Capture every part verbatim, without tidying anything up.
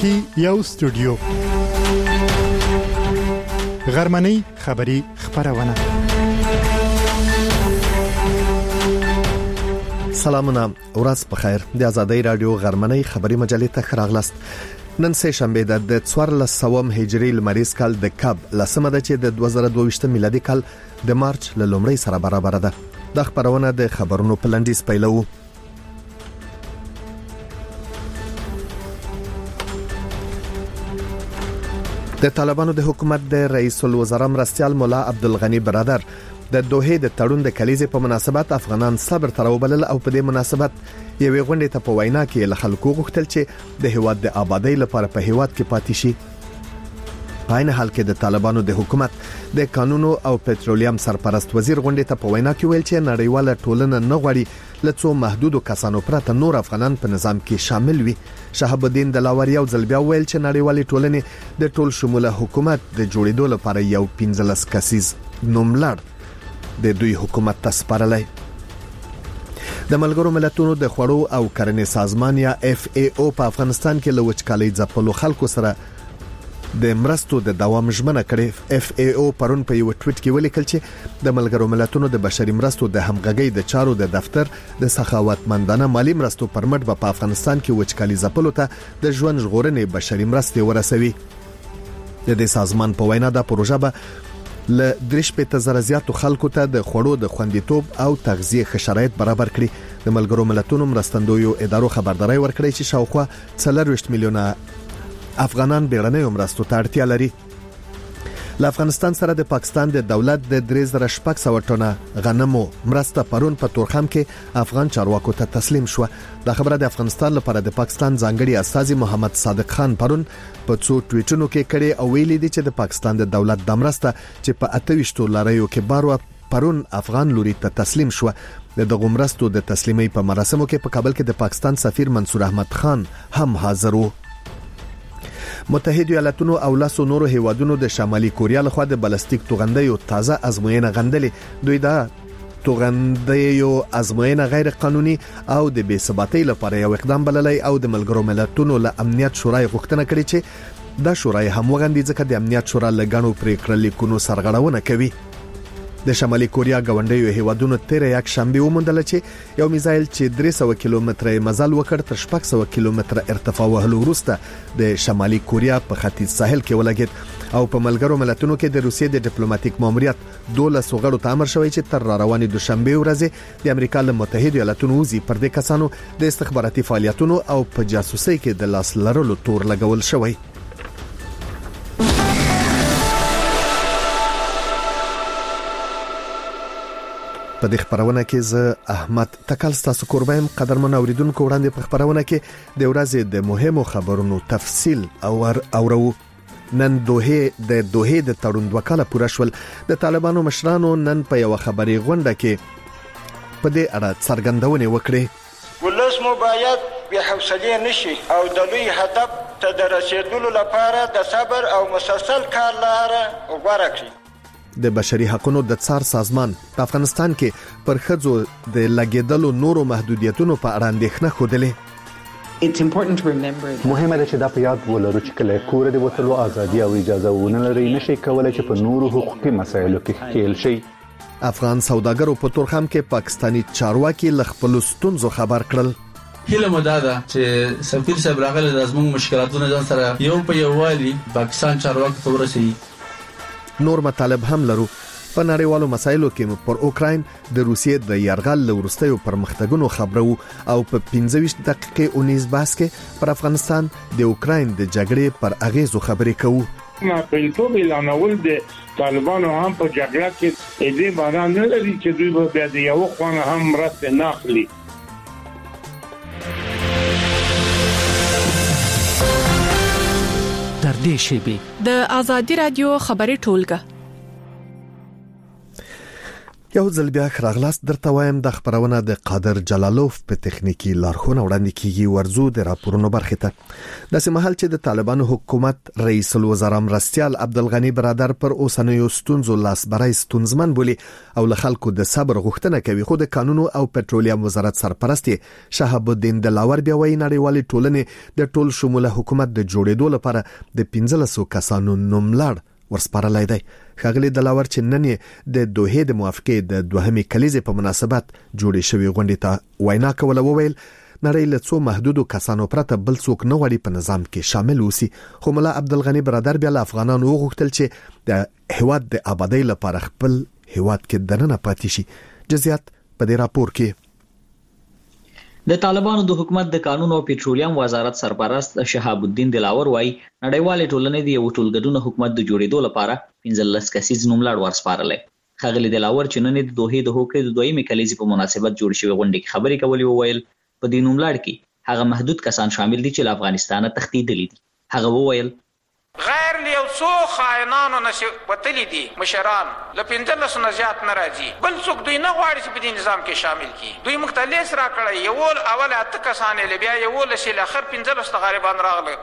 کې یو استودیو غرمنۍ خبری خبرونه. سلامونه، ورځ په خیر. د آزادۍ رادیو غرمنۍ خبری مجلې ته خراغلاست. نن سه شنبه د څوارلس سوم هجری لمریز کال د کب لسمه ده چې د دوه زره دوه ویشت میلادي کال د مارچ ل لومړۍ سره برابر ده. د خبرونه د خبرونو په لنډیز پیلو. د طالبانو د حکومت د رئیس الوزرا مرستیال مولا عبدالغنی برادر د دوحې د تړون د کلیزې په مناسبت افغانان صبر تر وبلل او په دې مناسبت یوې غونډې ته په وینا کې له خلکو غوښتل چې د هیواد د آبادی لپاره په هیواد کې پاتې شي. په عین حال کې د طالبانو د حکومت د قانونو او پټرولیم سرپرست وزیر غونډې ته په وینا کې ویل چې نړیواله ټولنه نه غواړي لڅو محدودو کسانو پرته نور افغانان په نظام کې شامل وي. شهاب الدین دلاوري او ځلبیا ویل چې نړیوالې ټولنې د ټول شموله حکومت د جوړېدو لپاره یو پنځلس کسیز نوملړ د دوی حکومت ته سپارلی. د ملګرو ملتونو د خوړو او کرنې سازمان یا اف ای او په افغانستان کې له وچکالۍ ځپلو خلکو سره د مرستو د دوام ژمنه کړې. اف ای او پرون په یو ټویټ کې ولیکل چې د ملګرو ملتونو د بشري مرستو د همغږۍ د چارو د دفتر د سخاوتمندانه مالی مرستو پرمټ په افغانستان کې وچکالۍ ځپلو ته د ژوند ژغورنې بشري مرستې ورسوي. د دې سازمان په وینا دا پروژه به ل درش په تزرزیاتو خلکو ته د خوړو د خوندیتوب او تغذیه ښه شرایط برابر کړي. د ملګرو ملتونو مرستندویو ادارو خبرداري ورکړې چې شاوخوا څلورویشت میلیونه افغانان بیړنۍ مرستو ته اړتیا لري. له افغانستان سره د پاکستان د دولت د درې زره شپږ سوه ټنه غنمو مرسته پرون په تورخم کې افغان چارواکو ته تسلیم شو. دا خبره د افغانستان لپاره د پاکستان ځانګړي استازي محمد صادق خان پرون په څو ټویټونو کې کړي او ویلي دي چې د پاکستان د دولت د مرسته چې په اته ویشت لاريو کې بارو پرون افغان لوري ته تسلیم شو. د دغه مرستو د تسلیمۍ په مراسمو کې په کابل کې د پاکستان سفیر منصور احمد خان هم حاضر وو. متحده ایالاتونو او لاسو نورو هیوادونو د شمالي کوریا لخوا د بلستیک توغندیو تازه ازموینه غندلې. دوی دا توغندیو ازموینه غیر قانوني او د بې ثباتۍ لپاره یو اقدام بللی او د ملګرو ملتونو له امنیت شورای غوښتنه کړې چې دا شورای هم وغندي ځکه د امنیت شورا لګانو پریکړه لیکونو سرغړونه کوي. د شمالي کوریا غونډیو هیوادونو تیر یک شنبه ومندل چې یو میزایل چې درې سوه کیلومتره مزل وکړ تر شپږ سوه کیلومتره ارتفاع وهلو وروسته د شمالي کوریا په ختیځ ساحل کې ولګید او په ملګرو ملتونو کې د روسیې د ډیپلوماټیک ماموریت دولس غړو ته امر شوی چې تر روانې دوشنبه ورځې د امریکا له متحده ایالاتونو وزي پر دې کسانو د استخباراتي فعالیتونو او په جاسوسۍ کې د لاس لرلو تور لګول شوی. په دې خبرونه کې زه احمد تکل ستاسو قربایم. قدرمن اوریدونکو وړاندې په خبرونه کې د ورځې د مهمو خبرونو تفصیل او اورو. نن دوحې د دوحې د تړون وکاله پوره شول. د طالبانو مشرانو نن په یو خبري غونډه کې په دې اړه څرګندونه وکړه. ولس مو باید به حوصله نشي او د لوی هدف ته د رسیدلو لپاره د صبر او مسلسل کار لاره غوړه کړئ. د بشري حقوقو د څار سازمان په افغانستان کې پر ښځو د لګیدلو نورو محدودیتونو په اړه اندېښنه خوده. مهمه ده چې دا په یاد ولرو چې کله کور د وتلو ازادي او اجازه ونه لري نشي کولای چې په نورو حقوقي مسایلو کې ښکیل شي. افغان سوداګرو په تورخم کې پاکستانی چارواکي ل خپل ستونزو خبر کړل. هله مداده چې سفیر صاحب راغله د زموږ مشکلاتونه ځان سره یو په یو والی پاکستان چارواکي ته ورسي. نور مطالب هم لرو. په نړیوالو مسایلو کې پر اوکراین د روسیې د یرغل لورستیو پرمختګونو خبرو او په پنځه ویشت دقیقې اونیز باس کې پر افغانستان د اوکراین د جګړې پر اغیزو خبرې کوو. ما په توګه اعلانول د طالبانو هم په جګړه کې دې باندې نه لري چې دوی به بیا د یو خوانه هم مرسته نه اخلي. در دې شیبې د آزادۍ رادیو خبري ټولګه یو ځل بیا خراغلاست درته وایم د خبرونه د قادر جلالوف په تخنیکی لارښوونه وړاندې کیږي. ورزو د راپورونو برخه ته د سیمهال چې د طالبانو حکومت رئیس الوزرا مرستیال عبدالغنی برادر پر اوسنیو ستونزو لاس برای ستونزمن بولی او له خلکو د صبر غوښتنه کوي. خو د قانون او پټرولیم وزارت سرپرست شهاب الدین دلاور بیا وایي نړیوال ټولنې د ټول شموله حکومت د جوړېدو لپاره د پنځه سوه کسانو نوملړ ورسپارلای دی. خغلی دلاور چې نن د دوحې د موافقې د دوهمې کلیزې په مناسبت جوړې شوې غونډې ته وینا کوله. وویل نړۍ له څو محدودو کسانو پرته بل څوک نه غواړي په نظام کې شامل وسی. خو ملا عبدالغنی برادر بیا له افغانانو وغوښتل چې د هیواد د آبادی لپاره خپل هیواد کې دننه پاتې شي. جزئیات په دې راپور کې. د طالبانو د حکومت د قانون او پټرولیم وزارت سرپرست شهاب الدین دلاور وايي نړیوال ټولنې د یو ټولګډون حکومت د جوړېدو لپاره پنځلس کسیز نوملړ ورسپارل. خغلی دلاور چې نن د دوحې د هوکړې د دویمې کلیزې په مناسبت جوړ شوی غونډې کې خبرې کولې. وویل په دې نوملړ کې هغه محدود کسان شامل دي چې له افغانستانه تښتېدلي دي. هغه وویل غیر لیو څو خائنانو نشي وتلی دي مشران ل پنځلس نه زیات نه راځي. بل څوک دوی نه غواړي چې په دې نظام کې شامل کی. دوی مختلف را کړی یو اول اته کسانې ل بیا یو ل شي ل اخر پنځلس غریبان راغله.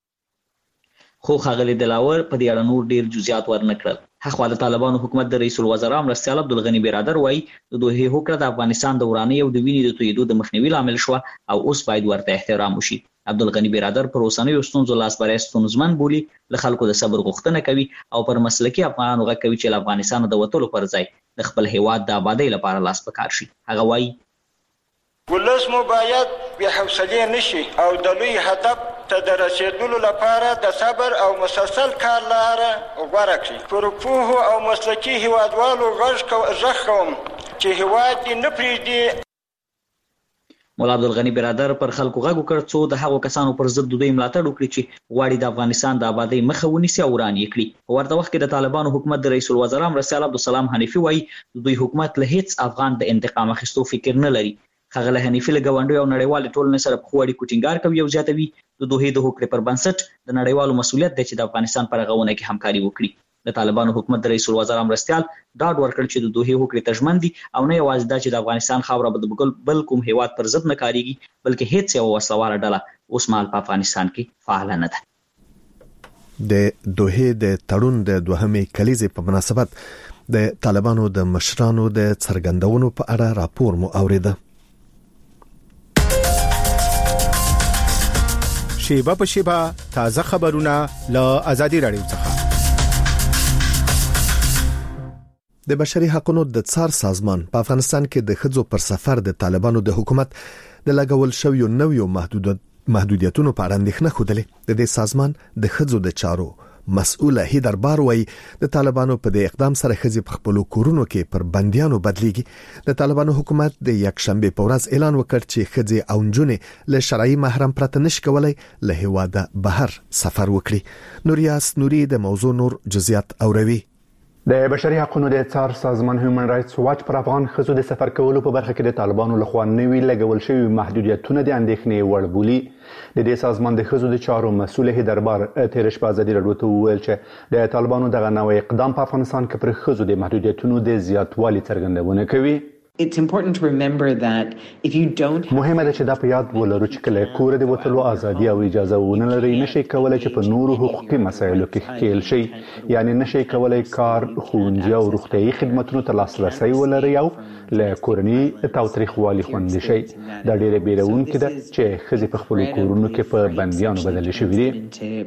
خو خغلی دلاور په دې اړه نور ډیر جزئیات ورنکړل. هغه د طالبانو حکومت د رئیس الوزرا مرستیال عبدالغنی برادر وايي د دوحې هوکړه د افغانستان د ورانۍ او د وینې د تویېدو د مخنیوي لامل شو او اوس باید ورته احترام وشي. عبدالغنی برادر پر اوسنیو ستونزو لاس برای ستونزمن بولی له خلکو د صبر غوښتنه کوي او پر مسلکي افغانانو غږ کوي چې له افغانستان د وټولو پر ځای د خپل هیواد د آبادی لپاره لاس پکار شي. هغه وايي ولس مو باید بې حوصلې نشي او د لوی هدف ته د رسیدلو لپاره د صبر او مسلسل کار لاره غوره کړي. پر پوهو او مسلکي هیوادوالو غږ کوم چې هیواد دې نه پرېږدي. مولا عبدالغنی برادر پر خلکو غږ وکړ څو د هغو کسانو پر ضد دوی ملاتړ وکړي چې غواړي د افغانستان د آبادی مخه ونیسي او وران یې کړي. په ورته وخت کې د طالبانو حکومت د رئیس الوزرا مرستیال عبدالسلام حنیفي وايي دوی حکومت له هیڅ افغان د انتقام اخیستو فکر نه لري. خغله حنیفي له ګاونډیو او نړیوال ټولنې سره په خوړی کوټینګار کوي او زیاتوي د دوحې د هوکړې پر بنسټ د نړیوالو مسؤلیت دی چې د افغانستان پر غوونه کې همکاري وکړي. د طالبانو حکومت د رئیس الوزرا مرستیال ډاډ ورکړ چې د دوحې هوکړې ته ژمن دي او نه یوازې دا چې د افغانستان خاوره به د بل کوم هیواد پر ضد نه کاریږي بلکې هیڅ یو وسلواله ډله اوس مهال په افغانستان کې فعال نه ده. د دوحې د تړون د دوهمې کلیزې په مناسبت د طالبانو د مشرانو د څرګندونو په اړه راپور مو اوریده. شیبه په شیبه تازه خبرونه له آزادي رادیو څخه. د بشري حقوقو د څار سازمان په افغانستان کې د ښځو پر سفر د طالبانو د حکومت د لګول شویو نویو محدودیتونو په اړه اندېښنه خوده. د دې سازمان د ښځو د چارو مسؤله هیدر بار وايي د طالبانو په دې اقدام سره ښځې په خپل کورونو کې پر بنديانو بدليږي. د طالبانو حکومت د یک شنبه په ورځ اعلان وکړ چې ښځې او نجونې له شرعي محرم پرته نشي کولای له هیواده بهر سفر وکړي. نوریاس نوري د موضوع نور جزئیات اوروي. د بشري حقوقو د څار سازمان هیومن رائټس واچ پر افغان ښځو د سفر کولو په برخه کې د طالبانو لخوا نوي لګول شوي محدودیتونه د اندېښنې وړ بولي. د دې سازمان د ښځو د چارو مسؤل هیدربار تیر شپه ازادي راډیو ته وویل چې د طالبانو دغه نوی اقدام په افغانستان کې پر ښځو د محدودیتونو د زیاتوالي څرګندونه کوي. It's important to remember that if you don't مهمه ده چې دا په یاد ولرو چې کله کور د وټلو ازادي او اجازه ونه لري نشي کولای چې په نورو حقوقي مسایلو کې ښکیل شي. یعنی نشي کولای کار، ښوونځي او روغتیايي خدماتو ته لاسرسي ولري او له کورنۍ تاوتریخوالي خوندي شي. دا ډېره بیرونکې ده چې ښځې په خپلو کورونو کې په بندیانو بدلې شوي دي.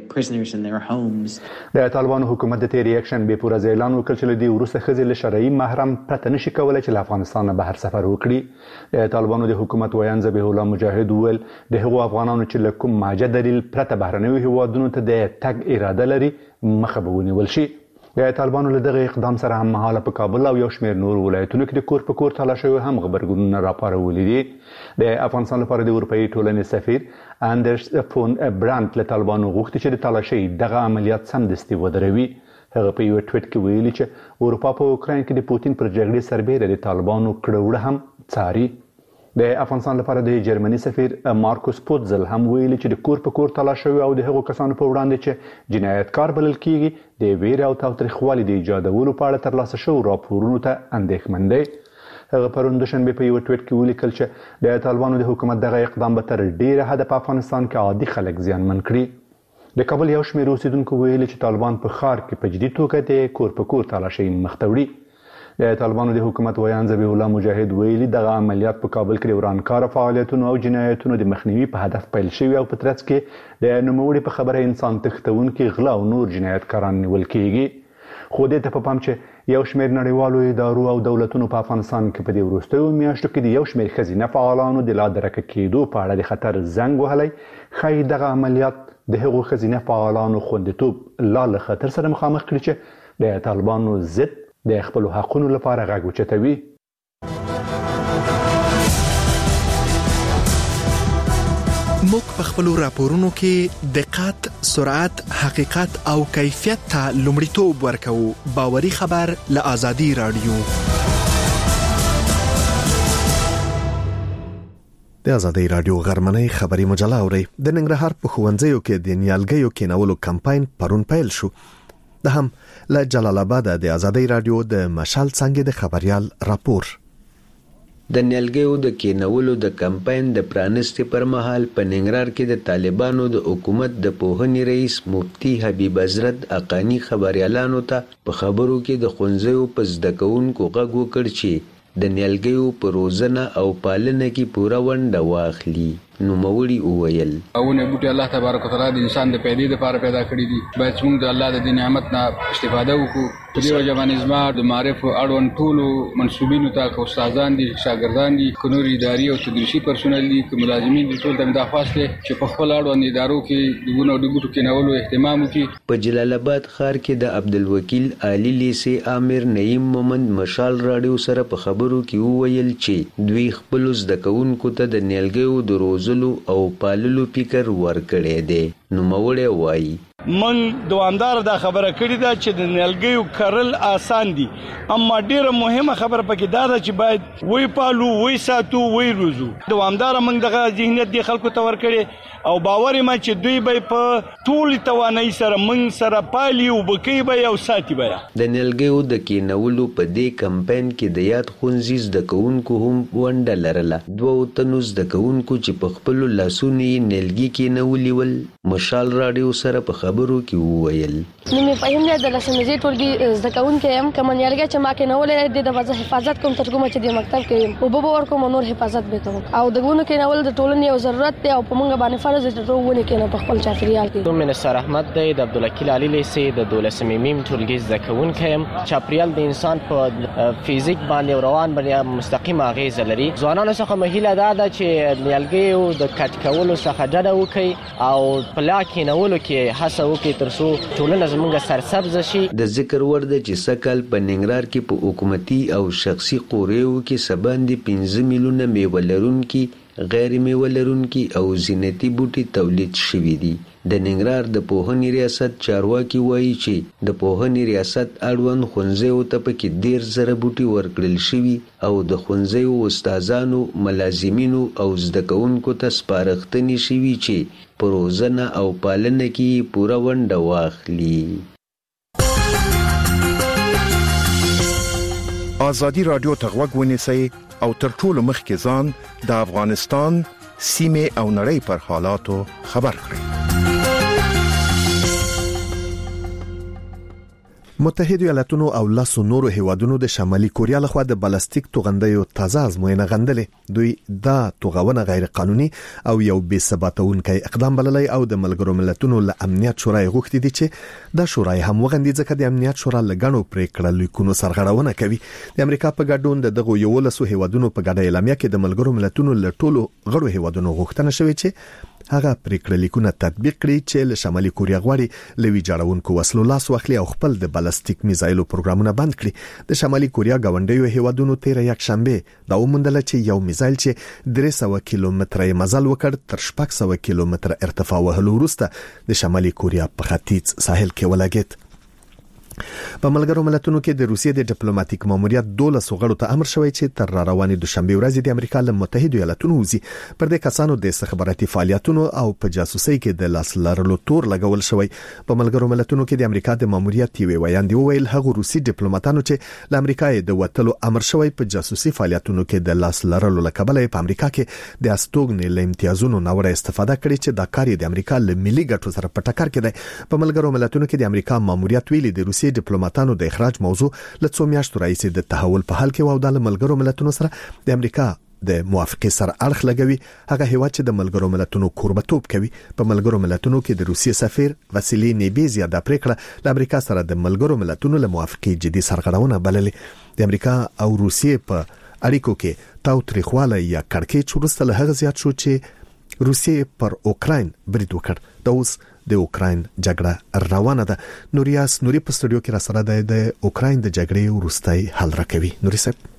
د طالبانو حکومت د تېرې یکشنبې په ورځ اعلان وکړ چې له دې وروسته ښځې له شرعي محرم پرته نشي کولای چې له افغانستانه بهر سفر وکړي. د طالبانو د حکومت ویان ذبیح الله مجاهد وویل د هغو افغانانو چې له کوم ماجه دلیل پرته بهرنیو هیوادونو ته د تګ اراده لري مخه به ونیول شي. د طالبانو له دغه اقدام سره هم مهاله په کابل او یو شمېر نور ولایتونو کې د کور په کور تالاشیو هم غبرګونونه راپارولي دي. د افغانستان لپاره د اروپایي ټولنې سفیر اندرس فون برانت له طالبانو غوښتي چې د تالاشۍ دغه عملیات سمدستي ودروي. هغه په یو ټویټ کې ویلي چې اروپا په اوکراین کې د پوتین پر جګړې سربېره د طالبانو کړه وړه هم څاري. د افغانستان لپاره د جرمني سفیر مارکوس پوتزل هم ویلي چې د کور په کور تلاش شوی او د هغو کسانو په وړاندې چې جنایتکار بلل کیږي د ویرې او تاوتریخوالي د ایجادولو په اړه ترلاسه شوو راپورونو ته اندېښمن دی. هغه پرون دوشنبه په یو ټویټ کې ولیکل چې د طالبانو د حکومت دغه اقدام به تر ډیره حده په افغانستان کې عادي خلک زیانمن کړي. د کابل یو شمېر اوسیدونکو ویلي چې طالبان په ښار کې په جدي توګه د کور په کور تلاشۍ مخ ته وړي. د طالبانو د حکومت ویان ذبیح الله مجاهد ویلي دغه عملیات په کابل کې د ورانکاره فعالیتونو او جنایتونو د مخنیوي په هدف پیل شوي او په ترڅ کې د نوموړي په خبره انسان تښتونکي غلا او نور جنایتکاران نیول کیږي. خو دې ته په پام چې یو شمېر نړیوالو ادارو او دولتونو په افغانستان کې په دې وروستیو میاشتو کې د یو شمېر ښځینه فعالانو د لا درکه کېدو په اړه د خطر زنګ وهلی، ښایي دغه عملیات د هغو ښځینه فعالانو خوندیتوب لا له خطر سره مخامخ کړي چې د طالبانو ضد د خپلو حقونو لپاره غږ اوچتوي. موږ په خپلو راپورونو کې دقت، سرعت، حقیقت او کیفیت ته لومړیتوب ورکوو. باوري خبر له آزادي رادیو. د آزادي رادیو غرمنۍ خبري مجله اوري. د ننګرهار په ښوونځیو کې د نیالګیو کینولو کمپاین پرون پیل شو. ده هم له جلال آباد د آزادي رادیو د مشال څنګه د خبريال راپور. د نیالګیو د کینولو د کمپاین د پرانستي پر مهال په ننګرهار کې د طالبانو د حکومت د پوهنې رئیس مفتي حبیب حضرت اقانی خبريالانو ته په خبرو کې د ښوونځیو په زده کوونکو غږ وکړ چې د نیالګیو په روزنه او پالنه کې پوره ونډه واخلي. نو موري وویل اونه بوټي الله تبارک وتعالى د انسان د پیدې لپاره پیدا کړی دي، باید موږ د الله د نعمت نه استفاده وکړو. په دې وجه باندې زما د معرف اړوند ټولو منسوبینو ته که استادان دي، شاګردان دي، که نور اداري او تدریسي پرسونل دي، که ملازمین دي، ټول ته دا خواسته چې په خپل اړوند ادارو کې د ګونو د بوټو کېنولو اهتمام وکړي. په جلال آباد ښار کې د عبدالوکیل علي لیسي امیر نعیم مومند مشال راډیو سره په خبرو کې وویل چې دوی خپل زده کوونکو ته د نیالګیو د روزلو او پاللو فکر ورکړی دی. نو موړی وایي من دوامدار دا خبره کړې ده چې د نیالګیو کرل آسان دي، اما ډیره مهمه خبره پکې دا ده چې باید وی پالو، وی ساتو، وی روزو. دوامدار موږ دغه ذهنیت دی خلکو ته ورکړي او باور ما چې دوی به په ټول توانایي سره موږ سره پالي او بکی به او ساتي به. د نیالګیو د کینولو په دې کمپاین کې د یاد ښوونځي زده کوونکو هم ونډه لرله. دوه تنو زده کوونکو چې په خپلو لاسونو یې نیالګي کینولي ول مشال راډیو سره په خبرو کې وویل نو په همدې د لسمزي ټولګي زده کوونکي هم کوم نیالګي چې ما کینولې د وځه حفاظت کوم ترجمه چې د مکتب کې او به ورکوم نور حفاظت به کوم او د ګونو کینول د ټولنې یو ضرورت دی او په موږ باندې فرض دی چې ونه کینې په خپل چاپیریال کې. دوم منصر احمد دی د عبدالوکیل علي لیسي د دولسمې میم ټولګي زده کوونکی هم. چاپیریال د انسان په فزیک باندې روان باندې مستقیم اغیز لري. ځوانانو څخه مهیله ده چې نیالګي د کټ کولو څخه ډډه وکړي او پلا کینولو کې هڅه وکړي ترڅو ټولنه زموږ سرسبز شي. د ذکر ور ده چې سکل په ننګرهار کې په حکومتي او شخصي قوریو کې سباندې پنځه میلیونه میوه لرونکي، غیر میوه لرونکي او زینتي بوټي تولید شوي دي. د ننګرهار د پوهنې ریاست چارواکي وایي چې د پوهنې ریاست اړوند ښوونځیو ته پکې ډېر زره بوټي ورکړل شوي او د ښوونځیو استادانو، ملازمینو او زده کوونکو ته سپارښتنې شوي چې په روزنه او پالنه کې پوره ونډه واخلي. آزادي رادیو ته غوږ ونیسئ او تر ټولو مخکې ځان د افغانستان سیمې او نړۍ پر حالاتو خبر کړئ. متحده ایالاتونو او لاسو نورو هیوادونو د شمالي کوریا لخوا د بالستیک توغندیو تازه ازموینه غندلې. دوی دا توغونه غیر قانوني او یو بې ثباتونکي اقدام بللی او د ملګرو ملتونو له امنیت شورای غوښتي دي چې د شورای هم وغندي ځکه د امنیت شورا لګڼو پریکړه لیکونو سرغړونه کوي. د امریکا په ګډون د دغه یو لاسو هیوادونو په ګډه اعلامیه کې د ملګرو ملتونو له ټولو غړو هیوادونو غوښتنه شوې چې هغه پریکړه لیکونه تطبیق کړي چې له شمالي کوریا غواړي لوي جوړونکو وسلو لاس واخلي او خپل د بالستیک میزایلو پروګرامونه بند کړي. د شمالي کوریا غونډیو هیوادونو تیر یک شنبه دا ومندل چې یو میزایل چې درې سوه کیلومتره مزل وکړ تر شپږ سوه کیلومتره ارتفاع وهلو وروسته د شمالي کوریا په ختیځ ساحل کې ولګید. په ملګرو ملتونو کې د روسیې د ډیپلوماټیک ماموریت دولس غړو ته امر شوی چې تر روانې دوشنبه ورځ د امریکا له متحده ایالاتونو وزي پر دې کسانو د استخباراتي فعالیتونو او په جاسوسي کې د لاس لرلو تور لګول شوی. په ملګرو ملتونو کې د امریکا د ماموریت یوې ویاندې وویل هغه روسي ډیپلوماټانو چې له امریکا د وټلو امر شوی په جاسوسي فعالیتونو کې د لاس لرلو لکبل په امریکا کې د استوګنې له امتیازونو نوړه استفاده کړې چې د کاری د امریکا له ملي ګټو سره په ټکر کې دی. په ملګرو ملتونو کې د امریکا ماموریت ویلي د روسي ډیپلوماټانو د اخراج موضوع له څو میاشتو راځي د تحول په حال کې و او د ملګرو ملتونو سره د امریکا د موافقه سره اړخ لګوي. هغه هیواد چې د ملګرو ملتونو کوربتوب کوي په ملګرو ملتونو کې د روسیې سفیر واسیلی نیبیزیا د پریکړه له امریکا سره د ملګرو ملتونو له موافقه جدي سرغړونه بللې. د امریکا او روسیې په اړیکو کې تاوتریخواله یا کړکېچ وروسته له هغه زیات شو چې روسیې پر اوکراین برید وکړ. د اوس د اوکراین جګړه روانه ده. نوریاس نوري په سټوډیو کې را سره ده د اوکراین د جګړې وروستۍ حل راکوي. نوري صاحب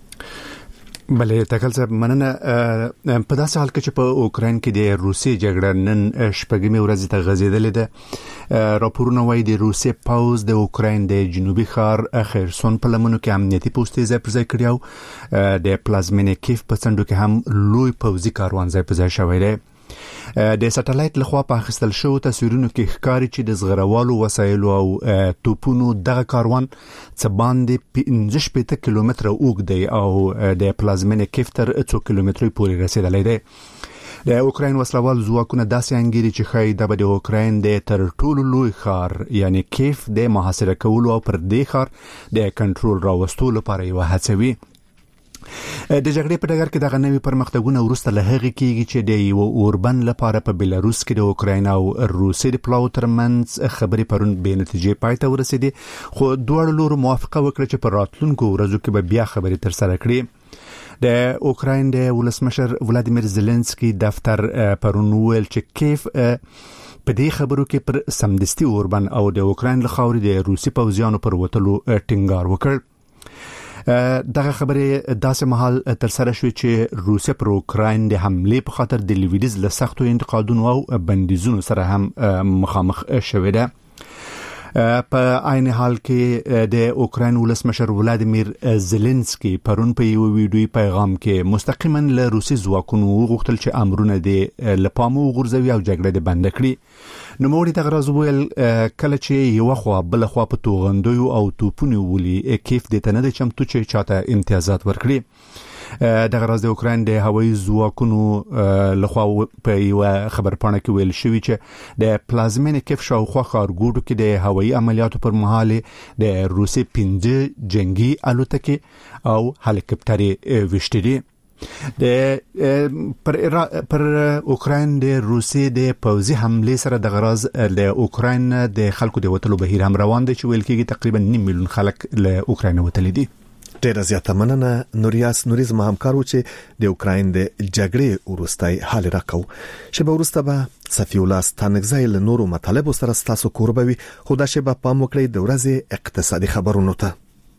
بلې تکل صاحب مننه. په داسې حال کې چې په اوکراین کې د روسي جګړه نن شپږمې ورځ ته غځېدلې ده. راپورونه وايي د روسي پوز د اوکراین د جنوبي ښار خرسون په لمنو کې امنیتي پوسټې ځای پر ځای کړی او د پلازمینې کیف په څنډو کې هم لوی پوځي کاروان ځای پر ځای شوی دی. د سټلایټ لخوا په اخیستل شو تصویرونو کې ښکاري چې د زغروالو وسایلو او توپونو دغه کاروان څه باندې پنځه شپېته کیلومتره اوږد دی او د پلازمینې کیف تر څو کیلومترو پورې رسیدلی دی. د اوکراین وسلوال ځواکونه داسې انګیري چې ښایي دا به د اوکراین د تر ټولو لوی ښار یعنی کیف د محاصره کولو او پر دې ښار د کنټرول راوستلو لپاره یوه هڅه وي. د جګړې په ډګر کې دغه نوي پرمختګونه وروسته له هغې کېږي چې د یو اوربند لپاره په بیلاروس کې د اوکراین او روسیې د پلاو ترمنځ خبرې پرون بې نتیجې پای ته ورسېدې، خو دواړو لورو موافقه وکړه چې په راتلونکو ورځو کې به بیا خبرې ترسره کړي. د اوکراین د ولسمشر ولادیمیر زيلنسکي دفتر پرون ویل چې کیف په دې خبرو کې پر سمدستي اوربند او د اوکراین له خاورې د روسي پوځیانو پر وتلو ټینګار وکړ. دغه خبره داسې مهال تر سره شوې چې روسیا پر اوکراین د حمله په خاطر د لویدیز له سختو انتقادونو او بندیزونو سره هم مخامخ شوې ده. په عین حال کې د اوکراین ولسمشر ولادیمیر زيلنسکي پرون په یو ویډیوي پیغام کې مستقیما له روسي ځواکونو وغوښتل چې امرونه د لپامو غورځوي او جګړه د بند کړي. نو موري دغه راز ویل کله چې یو خو بل خو په توغندوی او توپونی ولي کیف د تنه چمتو چې چاته امتیازات ورکړي. دغه راز د اوکراین د هوایي ځواکونو لخوا په یو خبرپاڼه کې ویل شوی چې د پلازمینې کیف شاوخوا ښارګوټو کې د هوایي عملیاتو پر مهال د روسي پنځه جنگي الوتکې او هلیکوپټرې وشتري. د پر پر اوکراین د روسي د پوځي حمله سره د غراز د اوکراین د خلکو د وټلو بهیر هم روان دي چې ویل کېږي تقریبا نیم میلیون خلک له اوکراین وتلي دي. ډیره زیاته مننه نوریاس نوریز ما همکارو چې د اوکراین د جګړې وروستۍ حال راکاو. شبه وروسته به صفی الله ستانګزای له نورو مطالب سره ستاسو کوربوي خو دا شبه پام وکړئ د ورځې اقتصادي خبرونو ته.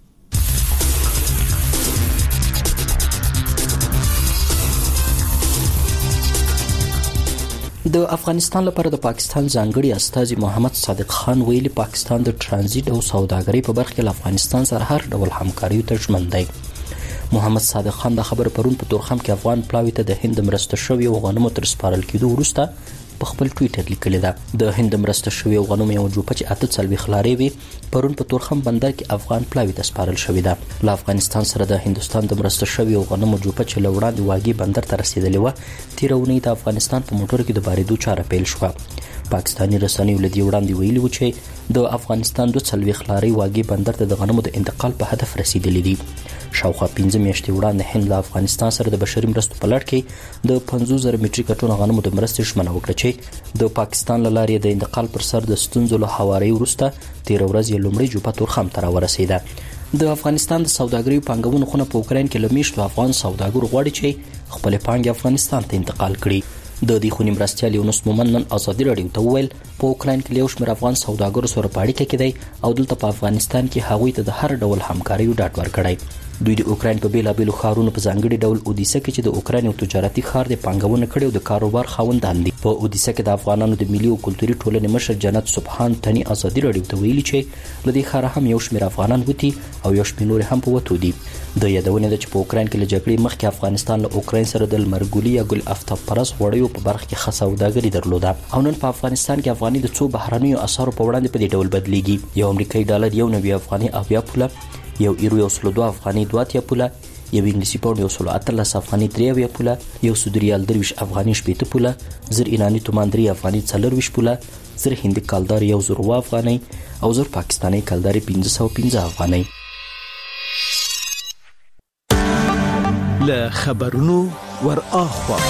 د افغانستان لپاره د پاکستان ځانګړي استازي محمد صادق خان ویلي پاکستان د ترانزیت او سوداګرۍ په برخه کې له افغانستان سره هر ډول همکاري ته ژمن دی. محمد صادق خان د خبر پرون په تورخم کې افغان پلاوي ته د هند مرسته شوی او غنمو تر سپارل کېدو وروسته په خپل ټویټر لیکلی ده. د هند مرسته شوی او غنمو یو جوپه چې اته څلوي خلاري وي پرون په تورخم بندر کې افغان پلاوي ته سپارل شوی ده. له افغانستان سره د هندستان د مرسته شوی او غنمو جوپه چې لوړاندې واګي بندر ته رسیدلې و تیرونی د افغانستان په موټر کې د باریدو چاره پیل شو. پاکستانی رسنیو لدی وړاندې ویلي و چې د افغانستان دوه څلوي خلاري واګي بندر ته د غنمو د انتقال په هدف رسیدلې دي. شاوخوا پنځه میاشتې وړاندې هند له افغانستان سره د بشري مرستو په لړ کې د پنځوس زره مټریک ټنو غنمو د مرستې ژمنه وکړه چې د پاکستان له لارې د انتقال پر سر د ستونزو له هواري وروسته تیر ورځ یې لومړی جوپه تورخم ته راورسېده. د افغانستان د سوداګرۍ پانګونو خونه په اوکراین کې لمیشتو افغان سوداګرو غواړي چې خپل پانګې افغانستان ته انتقال کړي. د دې خونی مرستيال یونس مومن نن ازادي رادیو ته ویل په اوکراین کې یو شمېر افغان سوداګرو سره په اړیکه کې دی او دلته په افغانستان کې هغوی ته د هر ډول همکاري ډاډ ورکړی. دوی د اوکرين په بیلابېلو ښارونو په ځانګړي ډول اودیسه کې چې د اوکرين یو تجارتي ښار د پانګونه کړي او د کاروبار خاوندان دي. په اودیسه کې د افغانانو د ملي او کلتوري ټولنې مشر جنت سبحان تني ازادي راډیو ته ویلي چې لدې ښار هم یو شمېر افغانان وتی او یو شمېر نور هم په وته دي. د یادونه ده چې په اوکرين کې له جګړې مخکې افغانستان له اوکرين سره د مرګولي یا ګل افتاب پرس وړیو په برخه کې خاصه سوداګري درلوده او نن په افغانستان کې افغاني د څو بهرنیو اسعارو په وړاندې په دې ډول بدلیږي. یو امریکایي ډالر یو نوي افغاني اویا پوله، یو ایرو یو سل دوه افغاني دوه اتیا پوله، یو انګلیسي پاونډ یو سل اتلس افغاني درې اویا پوله، یو سعودي ریال درویش افغاني شپېته پوله، زر ایراني تومان درې افغاني څلرویشت پوله، زر هندي کالدار یو زر اوه افغاني او زر پاکستاني کالدار پنځه سوه پنځه افغاني. له خبرونو ور اخوا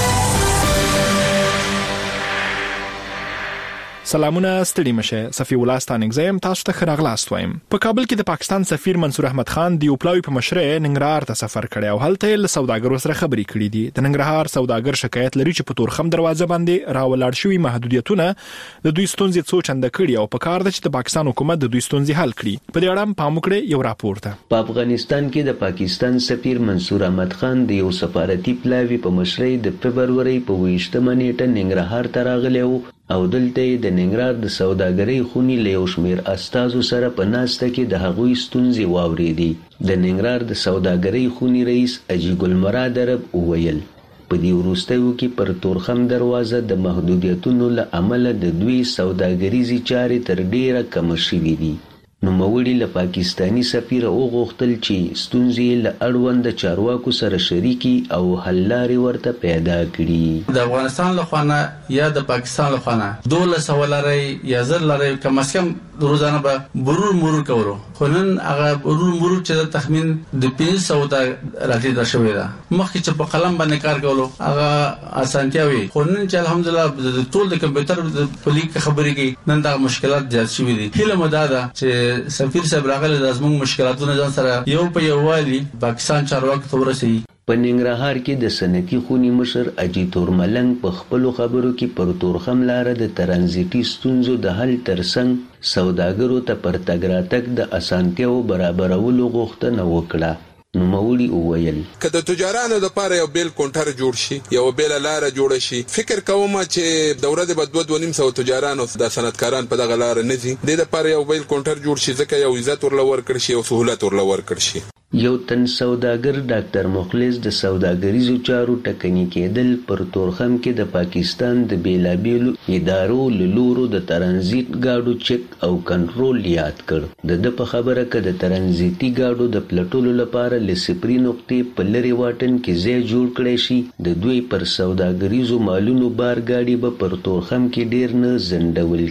سلامونه ستړي مشه. صفي الله ستانګزم تاسو ته خراغلاست وایم. په کابل کې د پاکستان سفیر منصور احمد خان د یوپلاوي په مشرۍ ننګرهار ته سفر کړی او هلته له سوداګرو سره خبرې کړې دي. د ننګرهار سوداګر شکایت لري چې په تورخم دروازه باندې راولاړ شوی محدودیتونه د دوی ستونزې څو چنده کړي او په کار ده چې د پاکستان حکومت د دوی ستونزې حل کړي. په دې اړه پام وکړئ یو راپور ته. په افغانستان کې د پاکستان سفیر منصور احمد خان د یو سفارتي پلاوي په مشرۍ د فبرवरी په ویشتمه نیټه ننګرهار ته راغلی او دلته د ننګرهار د سوداګرۍ خونې له یو شمېر استازو سره په ناسته کې د هغوی ستونزې واورېدې. د ننګرهار د سوداګرۍ خونې رئیس اجي ګل مراد عرب وویل په دې وروستیو کې پر تورخم دروازه د محدودیتونو له امله د دوی سوداګریزې چارې تر ډیره کم شوې دي. نوموړي له پاکستاني سفیر وغوښتل چې ستونزې له اړوند چارواکو سره شریکي او حل لارې ورته پیدا کړي. د افغانستان له خوا یا د پاکستان له خوا دولس ولري یا زر لري کم از کم روزانه به مرور مرور کولو خو نن هغه مرور مرور چې تخمین د پنځه سوه ته راټیټه شوې ده. مخکې چې په قلم باندې کار کولو هغه اسانتیا وي خو نن چې الحمدلله د ټول د کمپیوټر په لیک خبرې کې نن دا مشکلات زیات شوي دي. هیله مو دا ده چې سفیر صاحب راغلی د زموږ مشکلاتونه ځان سره یو په یووالي پاکستان چارواکو ته ورسوي. په ننګرهار کې د صنعتي خونې مشر اجي تورملنګ په خپلو خبرو کې پر تورخم لاره د ترانزیتي ستونزو د حل ترڅنګ سوداګرو ته پر تګ راتګ د اسانتیاو برابرولو غوښتنه وکړه. نوموړي وویل که د تجارانو لپاره یو بیل کونټر جوړ شي یو بیل لار جوړ شي فکر کوم چې د ورځې په دوه دوه نیم سو تجارانو د صنعتکاران په دغه لار نه دي د لپاره یو بیل کونټر جوړ شي ځکه یو عزت ورلور کړ شي او سہولت ورلور کړ شي. یو تن سوداګر ډاکټر مخلص د سوداګریزو چارو ټکنی کېدل پر تورخم کې د پاکستان د بیلابیلو ادارو له لورو د ترانزیت گاډو چک او کنټرول یاد کړ. د د په خبره کې د ترانزیتي گاډو د پلټولو لپاره لسپری نقطې په لری واټن کې ځای جوړ کړی شي د دوی پر سوداګریزو مالونو بار گاډي به پر تورخم کې ډیر نه زندول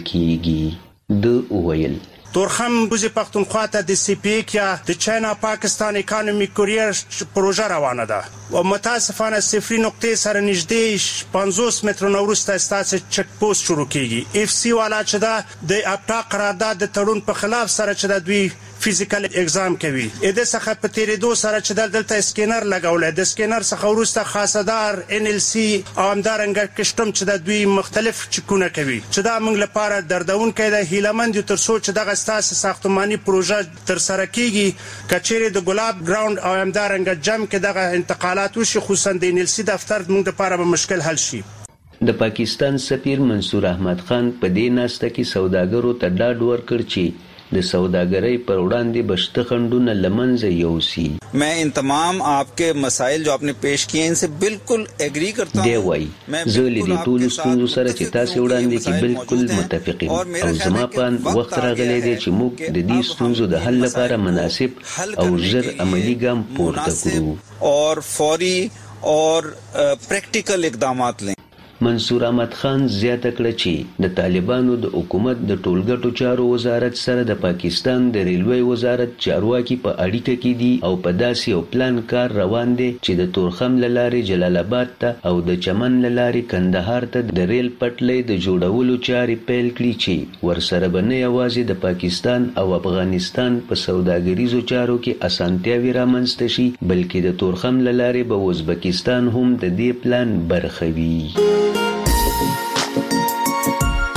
کیږي. د وویل تورخم بوزي پختونخوا ته د سی پی یا د چاینا پاکستان اکانومي کوریر پروژه روانه ده او متاسفانه صفري نقطې سره نږدې پنځوس مترونو وروسته ستاسو چک پوسټ شروع کیږي. اف سی والا چې دا د اپټا قرارداد د تړون په خلاف سره چې د دوی فزیکل اگزام کوي اې د څخه په تیریدو سره چې دلته سکینر لګولې د سکینر څخه وروسته خاصدار ان ال سی او همدارنګه کشتم چې د دوی مختلف چکونه کوي چې دا موږ لپاره دردونکې ده. هیلمند تر څو چې دغه ستاسو ساختماني پروژه تر سره کیږي کچېره د ګلاب ګراوند او همدارنګه جم کې دغه انتقالات وشي خصوصا د ان ال سی دفتر موږ لپاره به مشکل حل شي. د پاکستان سفیر منصور احمد خان په دې ناسته کې سوداګرو ته ډاډ ورکړ چې د سوداګرۍ پر وړاندې بشته خندونه لمنځه یوسي. मैं इन तमाम आपके मसाइल जो आपने पेश किए हैं इनसे बिल्कुल एग्री करता हूं. دی وای زه له ټولو ستونزو سره چې تاسو وړاندې کې بالکل متفق یم او زما په وخت راغلی دی چې موږ د دې ستونزو د حل لپاره مناسب او ژر عملی ګام پورته کړو اور فوري اور پریکټیکل اقدامات لیں. منصور احمد خان زیاته کړه چې د طالبانو د حکومت د ټولګټو چارو وزارت سره د پاکستان د ریلوی وزارت چارواکي په اړیکه کې دي او په داسې یو پلان کار روان دی چې د تورخم له لارې جلال آباد ته او د چمن له لارې کندهار ته د ریل پټلۍ د جوړولو چارې پیل کړي چې ورسره به نه یوازې د پاکستان او افغانستان په سوداګریزو چارو کې اسانتیاوې رامنځته شي بلکې د تورخم له لارې به ازبکستان هم د دې پلان برخه وي.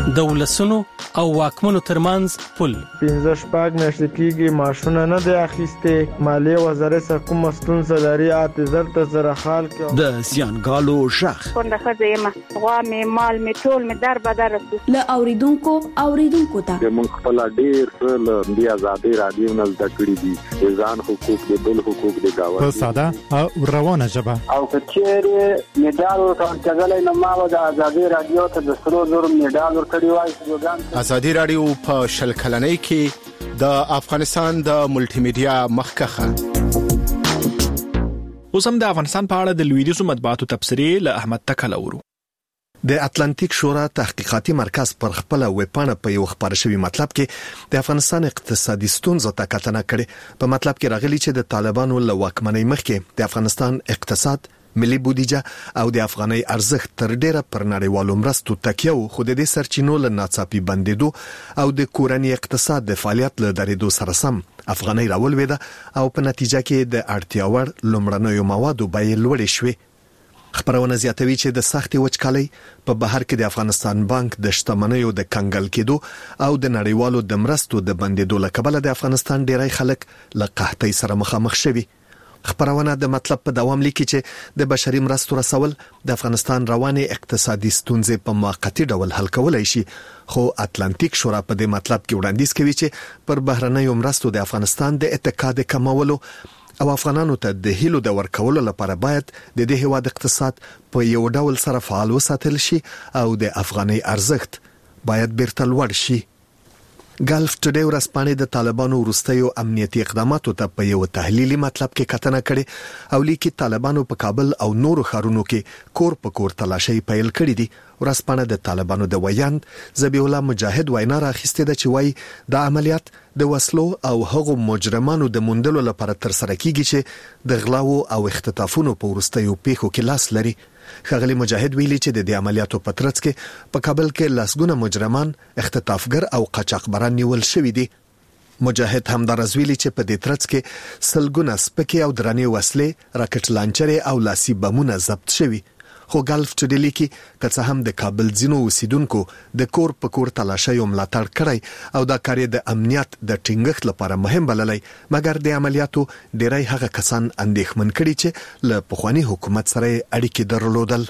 د ولسونو او واکمنو ترمنځ پل. پنځه شپږ میاشتې کېږي ماشونه نه دی اخیستې. مالیې وزارت څخه کومه ستونزه لري اته زر ته زره حال کې. د زیانګالو شخ څنګه ښځه یم غوا مې مال مې ټول مې در بدر رسو له اوریدونکو اوریدونکو ته موږ خپل ډیر له دې آزادي رادیو نه زده کړی دي ځان حقوق د بل حقوق د گاوه په ساده او روانه ژبه. او کچېره میډال ورکړل نه ما د آزادي رادیو ته د سرو زر میډال ورکړی وای. آزادي رادیو په شل کلنۍ کې د افغانستان د ملټي میډیا مخکخه. اوس هم د افغانستان په اړه د لویدیځو مطبوعاتو تبصرې له احمد تکل اورو. د اتلانتیک شورا تحقیقاتي مرکز پر خپل ویبپاڼه په یو خبر شوی مطلب کې د افغانستان اقتصادي ستونزو ته کتنه کړې. په مطلب کې راغلي چې د طالبانو له واکمنۍ مخکې د افغانستان اقتصاد، ملي بودیجه او د افغانۍ ارزښت تر ډیره پر نړیوالو مرستو تکیه و، خو د دې سرچینو له ناڅاپي بندیدو او د کورنۍ اقتصاد د فعالیت له درېدو سره سم افغانۍ راولوېده او په نتیجه کې د اړتیا وړ لومړنیو موادو بیې لوړې شوې. خبرونه زیاتوي چې د سختي وچکالۍ په بهر کې د افغانستان بانک د شتمنیو د کنګل کېدو او د نړیوالو د مرستو د بندیدو له کبله د افغانستان ډیری خلک له قحطۍ سره مخامخ شوي. خبرونه د مطلب په دوام لیکي چې د بشري مرستو رسول د افغانستان رواني اقتصادي ستونزې په موقتی ډول حل کولای شي، خو اتلانتیک شورا په دې مطلب کې وړاندیز کوي چې پر بهرنیو مرستو د افغانستان د اتکا د کمولو او افغانانو ته د هیلو د ورکولو لپاره باید د دې هیواد اقتصاد په یو ډول سره فعال وساتل شي او د افغانۍ ارزښت باید بیرته لوړ شي. ګلف ټوډے ورځپاڼې د طالبانو وروستیو امنیتي اقداماتو ته په یو تحلیلي مطلب کې کتنه کړې او لیکي طالبانو په کابل او نورو ښارونو کې کور په کور تلاشي پیل کړې دي. ورځپاڼه د طالبانو د ویاند ذبیح الله مجاهد وینا راخیستې ده چې وایي دا عملیات د وسلو او هغو مجرمانو د موندلو لپاره ترسره کیږي چې د غلاو او اختطافونو په وروستیو پیښو کې لاس لري. ښاغلي مجاهد ویلي چې د دې عملیاتو په ترڅ کې په کابل کې لسګونه مجرمان، اختطافګر او قاچاقبران نیول شوي دي. مجاهد همدارز ویلي چې په دې ترڅ کې سلګونه سپکې او درنې وسلې، راکټ لانچرې او لاسي بمونه ضبط شوي. خو ګلف ټوډے لیکي که څه هم د کابل ځینو اوسیدونکو د کور په کور تلاشیو ملاتړ کړی او دا کار د امنیت د ټینګښت لپاره مهم بللی، مګر د عملیاتو ډیری هغه کسان اندېښمن کړي چې له پخواني حکومت سره اړیکې درلودل.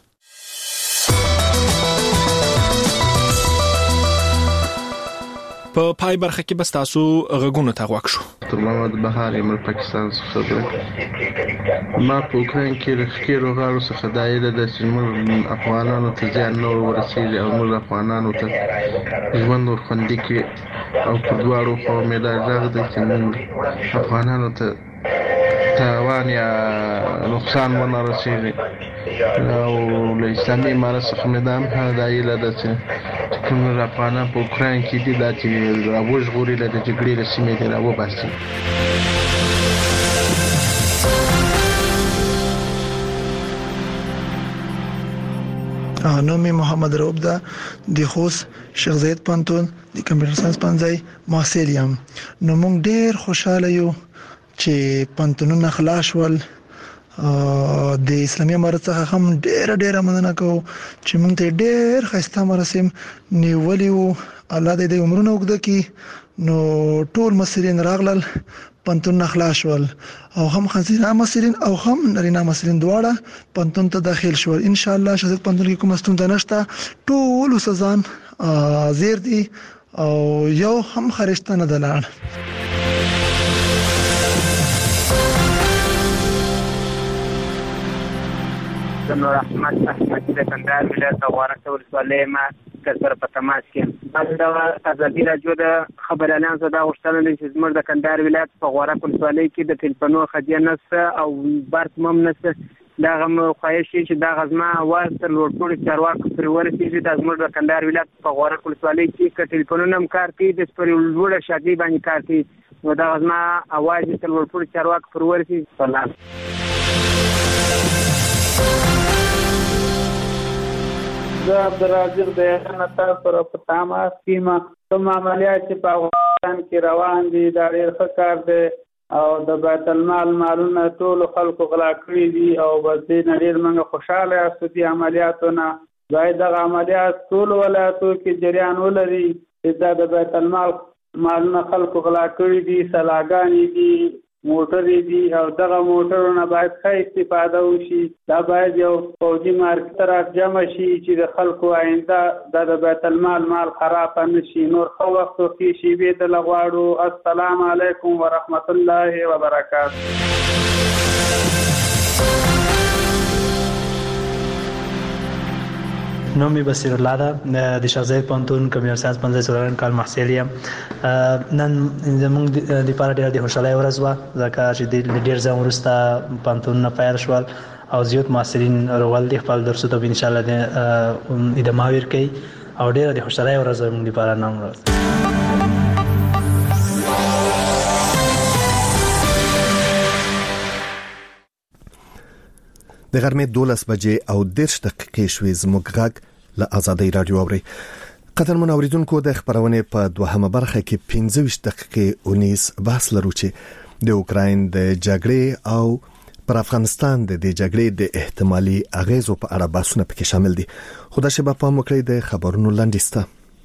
په پای برخه کې بس تاسو غږونو ته غوښ شو. تر محمد بهار یم پاکستان څخه. ما په اوکراین کې رخکیرو غاړو څخه دایره د سیمو افغانانو ته ځان نور ورسېږي او موږ افغانانو ته ژوند ور خوندي کړي او په دواړو خوا مې دا غږ دی چې موږ افغانانو ته تاوان یا نقصان ونه رسېږي او له اسلامي امارت څخه مې دا هم دا هیله ده چې کوم افغانان په اوکراین کې دي دا چې راوژغوري له جګړې له سیمې دې راوباسي. نومي محمد رؤوف ده د خوست شیخ زاید پوهنتون د کمپیوټر ساينس پوهنځی محصل یم. نو موږ ډېر خوشاله یو چې پوهنتونونه خلاص شول. د اسلامي امارت څخه هم ډېر ډېر مننه کوو چې موږ ته ډېر ښایسته مراسم نیولي وو. الله دې د عمرونو اوږده کړي. نو ټول مسلین راغلل، پوهنتونونه خلاص شول او هم ښځینه مسلین او هم نارینه مسلین دواړه پوهنتون ته داخل شول. ان شاء الله شاید پوهنتون کې کومه ستونزه نشته، ټول استادان زیر دي او یو هم خارجته نه ده لاړ. نور احمد احمدي د کندهار ولایت غوړه ولسوالۍ ما سره په تماس کې د ازادي راډیو د خبر اعلان زده غوښتنه لري چې زموږ د کندهار ولایت په غوړه ولسوالۍ کې د ټلیفونو خدمت نشته او برق هم نشته. دا غو خواهش چې دا غزما اواز تر لوړپوړي چارواکو پرې ورسېږي. د زموږ د کندهار ولایت په غوړه ولسوالۍ کې که ټلیفونونه هم کار کوي د سپرې لوړه شاګۍ باندې کار کوي، نو دا غزما اواز تر لوړپوړي چارواکو پرې ورسېږي. سلام. زه عبدالرازق د یغنه تاسو سره په تماس کې ما کوم عملیات چې په افغانستان کې روان دي دا ډېر ښه کار دی او د بیت المال مالونه ټول خلکو غلا کړي دي او بس دې نه ډېر موږ خوشاله یاستو دې عملیاتونه باید د عملیات ټول ولایتو کې جریان ولري چې دا د بیت المال مالونه خلکو غلا کړي دي، سلاګانې دي، موټرې دي او دغه موټرونه باید ښه استفاده وشي. دا باید یو فوجي مارکیټ طرف جمع شي چې د خلکو آینده دا د بیت المال مال خراب نه شي. نور ښه وخت کې شیبې د لغواړو. السلام علیکم ورحمت الله وبرکاته. نوم می بصیر الله ده، د شیخ زاید پوهنتون کمپیوټر ساینس پنځه څلورم کال محصل یم. نن زموږ لپاره ډېره د خوشحالۍ ورځ وه ځکه چې د ډېر ځای وروسته پوهنتونونه پیل شول او زیات محصلین راغلل دي خپل درسونو ته انشاءالله ادامه ورکوي او ډېره د خوشحالۍ ورځ زموږ لپاره نن ورځ. د غرمې دولس بجې او دېرش دقیقې شوې. زموږ غږ له آزادۍ رادیو اوري. قدرمن اوریدونکو، د خبرونې په دوهمه برخه کې پنځه ویشت دقیقې اونیز بحث لرو چې د اوکراین د جګړې او پر افغانستان د دې جګړې د احتمالي اغیزو په اړه بحثونه پکې شامل دي. خو دا شی په پام وکړئ د خبرونو لاندې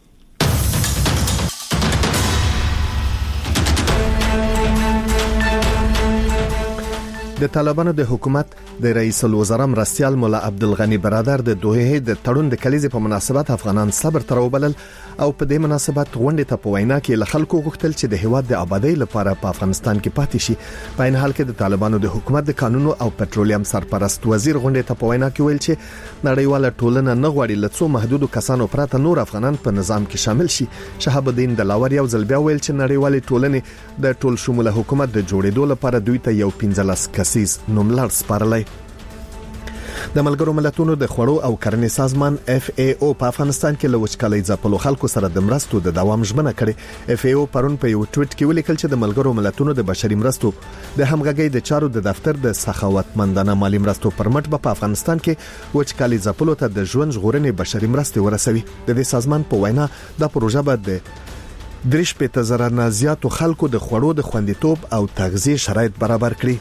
د طالبانو د حکومت د رئیس الوزرا مرستیال مولا عبدالغنی برادر د دوحه د تړون د کلیزې په مناسبت افغانان صبر تر وبلل او په دې مناسبت غونډه ته په وینا کې له خلکو غوښتل چې د هیواد د آبادی لپاره په افغانستان کې پاتې شي. په ان حال کې د طالبانو د حکومت د قانونو او پټرولیم سرپرست وزیر غونډه ته په وینا کې ویل چې نړیواله ټولنه نه غواړي لڅو محدودو کسانو پرته نور افغانان په نظام کې شامل شي. شهاب الدین دلاور یو ځل بیا ویل چې نړیواله ټولنه د ټول شموله حکومت د جوړېدو لپاره دوی ته یو پنځلس کسیز نوملړ سپارلی. د ملګرو ملتونو د خوړو او کرنې سازمان اف ای او په افغانستان کې له وچکالۍ ځپلو خلکو سره د مرستو د دوام ژمنه کړې. اف ای او پرون په یو ټویټ کې ولیکل چې د ملګرو ملتونو د بشري مرستو د همغږۍ د چارو د دفتر د سخاوتمندانه مالی مرستو پر مټ په افغانستان کې وچکالۍ ځپلو ته د ژوند ژغورنې بشري مرستې ورسوي. د دې سازمان په وینا دا پروژه به د درش په تزر نه زیاتو خلکو د خوړو د خوندیتوب او تغذیه شرایط برابر کړي.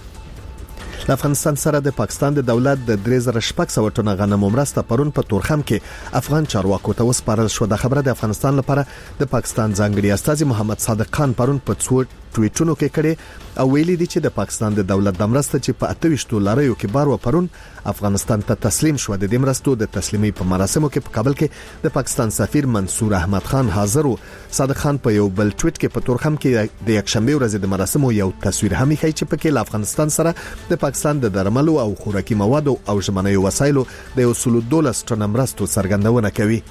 د افغانستان سره د پاکستان د دولت د درې زره شپږ سوه ټنه غنمو مرسته پرون په تورخم کې افغان چارواکو ته وسپارل شو. د خبره د افغانستان لپاره د پاکستان ځانګړي استازي محمد صادق خان پرون په څو ټویټونو کې کړي او ویلي دي چې د پاکستان د دولت د مرسته چې په اته ویشت لاريو کې بار و پرون افغانستان ته تسلیم شو. د دې مرستو د تسلیمي په مراسمو کې په کابل کې د پاکستان سفیر منصور احمد خان حاضر و. صادق خان په یو بل ټویټ کې په تورخم کې د یکشنبه ورځ د مراسمو یو تصویر هم ښیي چې په کې له افغانستان سره د پاکستان د درملو او خوراکي موادو او ژمنیو وسایلو د یو سل دولس ټن مرستو څرګندونه کوي.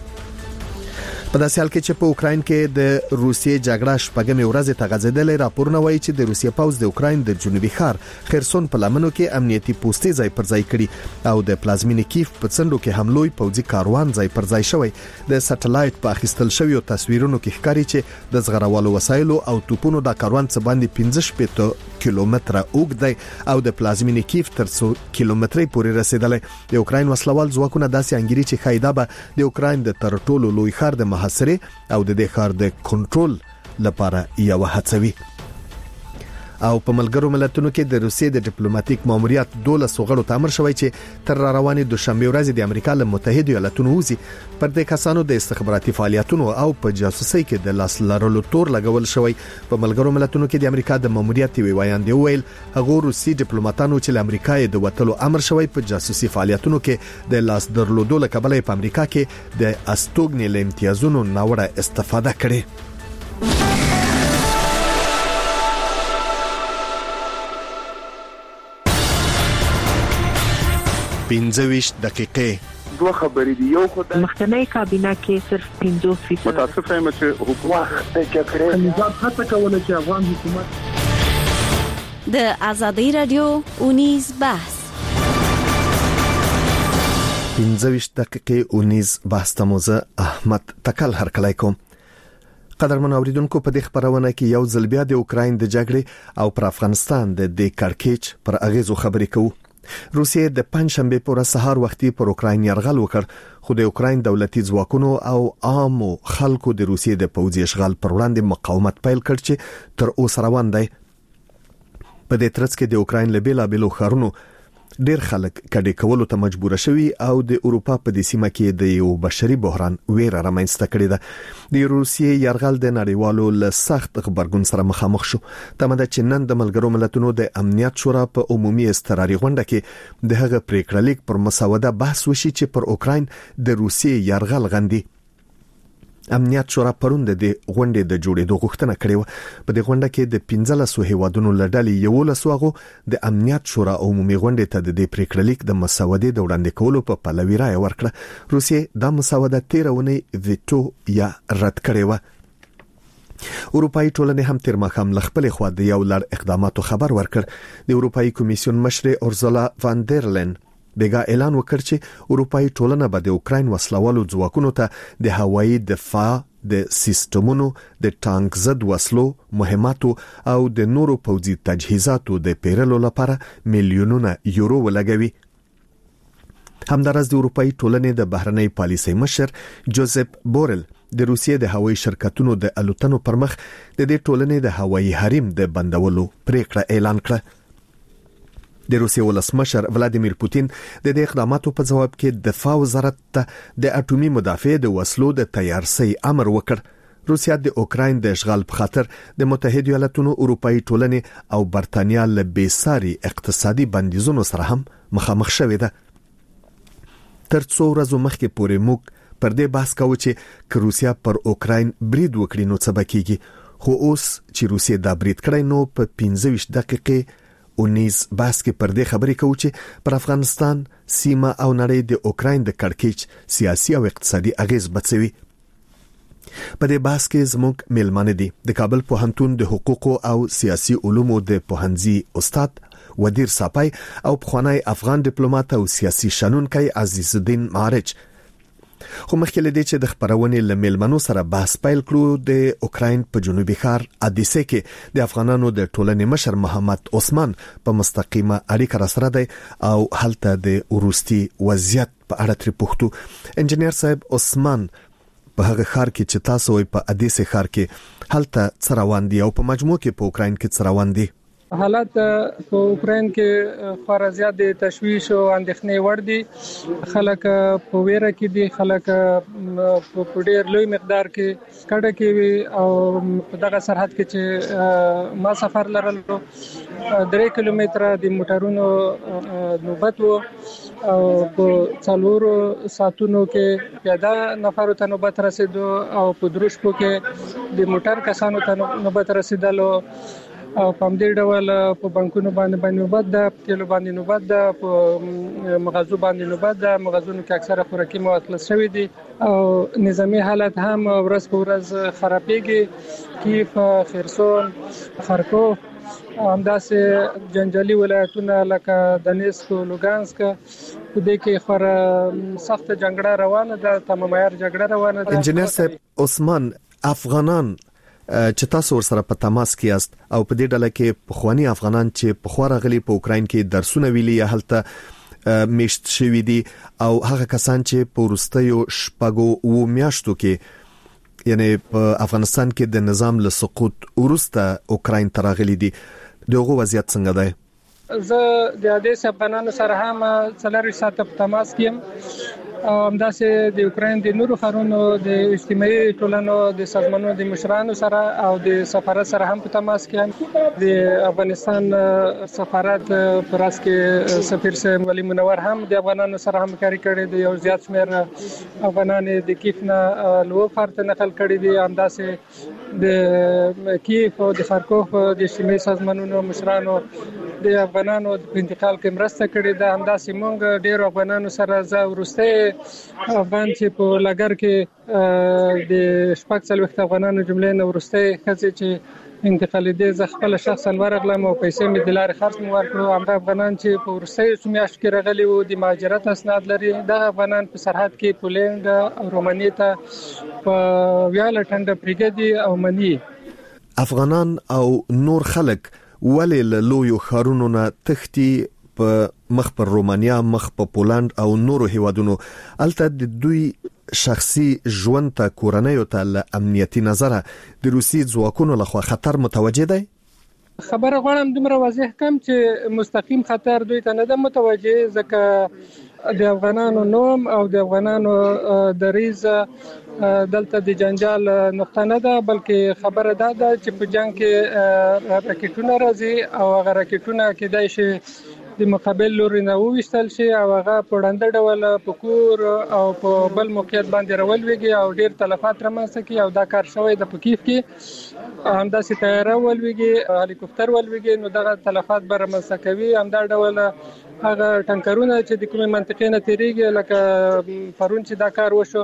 په داسې حال کې چې په اوکراین کې د روسیې جګړه شپږمې ورځ ته غځېدلې، راپورونه وایي چې د روسیې پوځ د اوکراین د جنوبي ښار خرسون په لمنو کې امنیتي پوستې ځای پر ځای کړي او د پلازمینې کیف په څنډو کې حملوي پوځي کاروان ځای پر ځای شوی. د سټلایټ په اخیستل شویو تصویرونو کې ښکاري چې د زغروالو وسایلو او توپونو د کاروان څخه باندې پنځه شپږ کیلومتره اوږد دی او د پلازمینې کیف تر څو کیلومترې پورې رسیدلی. د اوکراین وسلوال ځواکونه داسې انګیري چې خایدا به د اوکراین د تر ټولو لوی ښار د محاصره او د دې ښار د کنټرول لپاره یو هڅوي. او په ملګرو ملتونو کې د روسیې د ډیپلوماټیک ماموریت دولس غړو ته امر شوی چې تر روانې دوشنبه ورځ د امریکا له متحده ایالاتونو وزي پر دې کسانو د استخباراتي فعالیتونو او په جاسوسي کې د لاس لرلو تور لګول شوی. په ملګرو ملتونو کې د امریکا د ماموریت وی وایاندې ویل هغه روسي ډیپلوماټانو چې له امریکا د وټلو امر شوی په جاسوسي فعالیتونو کې د لاس درلودو لکبلې په امریکا کې د استوګنې له امتیازونو ناوړه استفاده کړې. پنځه ویشت دقیقې دوه خبرې دي. یو خو د مخکنی کابینه کې صرف پنځوس فیصد متاسفه یم چې حکومت د جګړې نظام هڅه کوله چې افغان حکومت د آزادۍ رادیو اونیز بحث پنځه ویشت دقیقې اونیز بحث ته موزه احمد تکل هرکلی کوم. قدرمن اوریدونکو، په دې خبرونه کې یو ځل بیا د اوکراین د جګړې او پر افغانستان د دې کړکېچ پر اغیزو خبرې کوو. روسیې د پنځشنبه پر سهار وختي پر اوکراین یرغل وکړ، خو د اوکراین دولتي ځواکونو او عامو خلکو د روسیې د پوځي اشغال پر وړاندې مقاومت پیل کړ چې تر اوسه روان دی. په دې ترڅ کې د اوکراین له بیلابېلو ښارونو ډیر خلک کډې کولو ته مجبور شوي او د اروپا په دې سیمه کې د یو بشري بحران ویره رامنځته کړې ده. د روسیې یرغل د نړیوالو له سخت خبرګون سره مخامخ شو. تمه ده چې نن د ملګرو ملتونو د امنیت شورا په عمومي استراري غونډه کې د هغه پریکړه لیک پر مسوده بحث وشي چې پر اوکراین د روسیې یرغل غندي. امنیت شورا پرون د غونډې د جوړېدو غوښتنه کړې و. په دې غونډه کې د پنځلسو هیوادونو له ډلې یولسو هغو د امنیت شورا عمومي غونډې ته د دې پریکړه لیک د مسودې د وړاندې کولو په پلوي رایه ورکړه. روسیې دا مسوده تېره اونۍ ویټو یا رد کړې و. اروپאי ټولنې هم تیر ماښام له خپلې خوا د یو لړ اقداماتو خبر ورکړ. د اروپאי کمیسیون مشر اورزولا فان در لین بیگا اعلان وکړ چې اروپאי ټولنه به د اوکراین وسلوالو ځواکونو ته د هوایي دفاع د سیستمونو د ټانک ضد وسلو مهماتو او د نورو پوځي تجهیزاتو د پیرلو لپاره میلیونونه یورو ولګوي. همدارس د اروپאי ټولنې د بهرنۍ پالیسۍ مشر جوزف بورل د روسیې د هوایي شرکتونو د الوتنو پر مخ د دې ټولنې د هوایي حریم د بندولو پریکړه اعلان کړه. د روسیې ولسمشر ولادیمیر پوتین د دې اقداماتو په جواب کې دفاع وزارت ته د اټومي مدافع د وسلو د تیارسۍ امر وکړ. روسیا د اوکراین د اشغال په خاطر د متحده ایالاتونو اروپאי ټولنې او برتانیا له بیساري اقتصادي بندیزونو سره هم مخامخ شوې ده. تر څو ورځې مخکې پورې موږ پر دې بحث کوو چې که روسیا پر اوکراین برید وکړي نو څه به کیږي، خو اوس چې روسیا دا برید کړی نو په پنځه ویشت دقیقې اونیز بحث کې پر دې خبرې کوو چې پر افغانستان سیمه او نړۍ د اوکراین د کړکېچ سیاسي او اقتصادي اغیز بڅوي. په دې بحث کې زموږ میلمانه دي د کابل پوهنتون د حقوقو او سیاسي علومو د پوهنځي استاد ودیر صاپای او پخوانی افغان ډیپلوماټ او سیاسي شنونکی عزیز الدین معرج. خو مخکې له دې چې د خبرونې له میلمنو سره بحث پیل کړو، د اوکراین په جنوبي ښار ادیسه کې د افغانانو د ټولنې مشر محمد عثمان په مستقیمه اړیکه راسره دی او هلته د وروستي وضعیت په اړه ترې پوښتو. انجنیر صاحب عثمان، په هغه ښار کې چې تاسو وي په ادیسه ښار کې هلته څه روان دي او په مجموع کې په اوکراین کې څه روان دي؟ حالات په اوکراین کې خورا زیات د تشویش او اندېښنې وړ دي. خلک په ویره کې دي، خلک په ډېر لوی مقدار کې کډه کې وي او په دغه سرحد کې چې ما سفر لرلو درې کیلومتره د موټرونو نوبت وو او په څلورو ساعتونو کې پیاده نفرو ته نوبت رسیدو او په دروشپو کې د موټر کسانو ته نوبت رسیدلو او په دې ډول په بانکونو باندې باندې نوبت ده، په تیلو باندې نوبت ده، په مغازو باندې نوبت ده. مغازونو کې اکثره خوراکي مواد خلاص شوي دي او نظامی حالت هم ورځ په ورځ خرابېږي. کیف، خرسون، خارکوف او همداسې جنجالي ولایتونه لکه دنیسک او لوګانسک په دې کې خورا سخت جګړه روانه ده، تمام عیار جګړه روانه ده. انجنیر صاحب عثمان، افغانان چې تاسو ورسره په تماس کې یاست او په دې ډله کې پخوانی افغانان چې په خورا غلي په اوکراین کې درسونه ویلي یا هلته میشت شوي دي او هغه کسان چې په وروستیو شپږو و میاشتو کې یعنی په افغانستان کې د نظام له سقوط وروسته اوکراین ته راغلي دي، دغه وضعیت څنګه دی؟ زه د ادیس افغانانو سره هم څلور ساعته په تماس کې یم. همداسې د اوکراین د نورو ښارونو د اجتماعي ټولنو د سازمانونو د مشرانو سره او د سفارت سره هم په تماس کې یم. د افغانستان سفارت پر اس کې سفیر صاحب ولی منور هم د افغانانو سره همکاري کړې ده. یو زیات شمېر افغانان د کیف نه لوو ښار ته نقل کړي دي. همداسې د کیف او د خارکوف د اجتماعي سازمانونو مشرانو د افغانانو په انتقال کې مرسته کړې ده. همداسې موږ ډېر افغانانو سره زه وروستی افغان چې په لګر کې د شپږ څلوېښت افغانانو جملې نه وروستی ښځې چې انتقالي دي، زه خپل شخصا ورغلم او پیسې مې د لارې خرڅ مې ورکړو. همدا افغانان چې په وروستیو څو میاشتو کې راغلي وو د مهاجرت اسناد لري، دغه افغانان په سرحد کې پولینډ او رومانیې ته په ویاله ټنډه پرېږدي او مني. افغانان او نور خلک ولې له لویو ښارونو نه تښتي په مخ پر رومانیا، مخ په پولند او نورو هیوادونو؟ البته د دوی شخصي ژوند ته، کورنیو ته له امنیتي نظره د روسي ځواکونو لخوا خطر متوجه دی؟ خبره غواړم دومره واضح کوم چې مستقیم خطر دوی ته نه ده متوجه، ځکه د افغانانو نوم او د افغانانو دریز دلته د جنجال نقطه نه ده، بلکې خبره دا ده چې په جنگ کې راکټونه راځي او هغه راکټونه کېدای شي د مقابل لوري نه وویشتل شي او هغه په ډنډه ډول په کور او په بل موقعیت باندې راولويږي او ډیر تلفات رامنځته کوي او دا کار شوی د پکیف کې همداسې طیاره ولويږي، هلیکوپټر ولويږي، نو دغه تلفات به رامنځته کوي. همدا ډول هغه ټانکرونه چې د کومې منطقې نه تیریږي لکه پرون چې دا کار وشو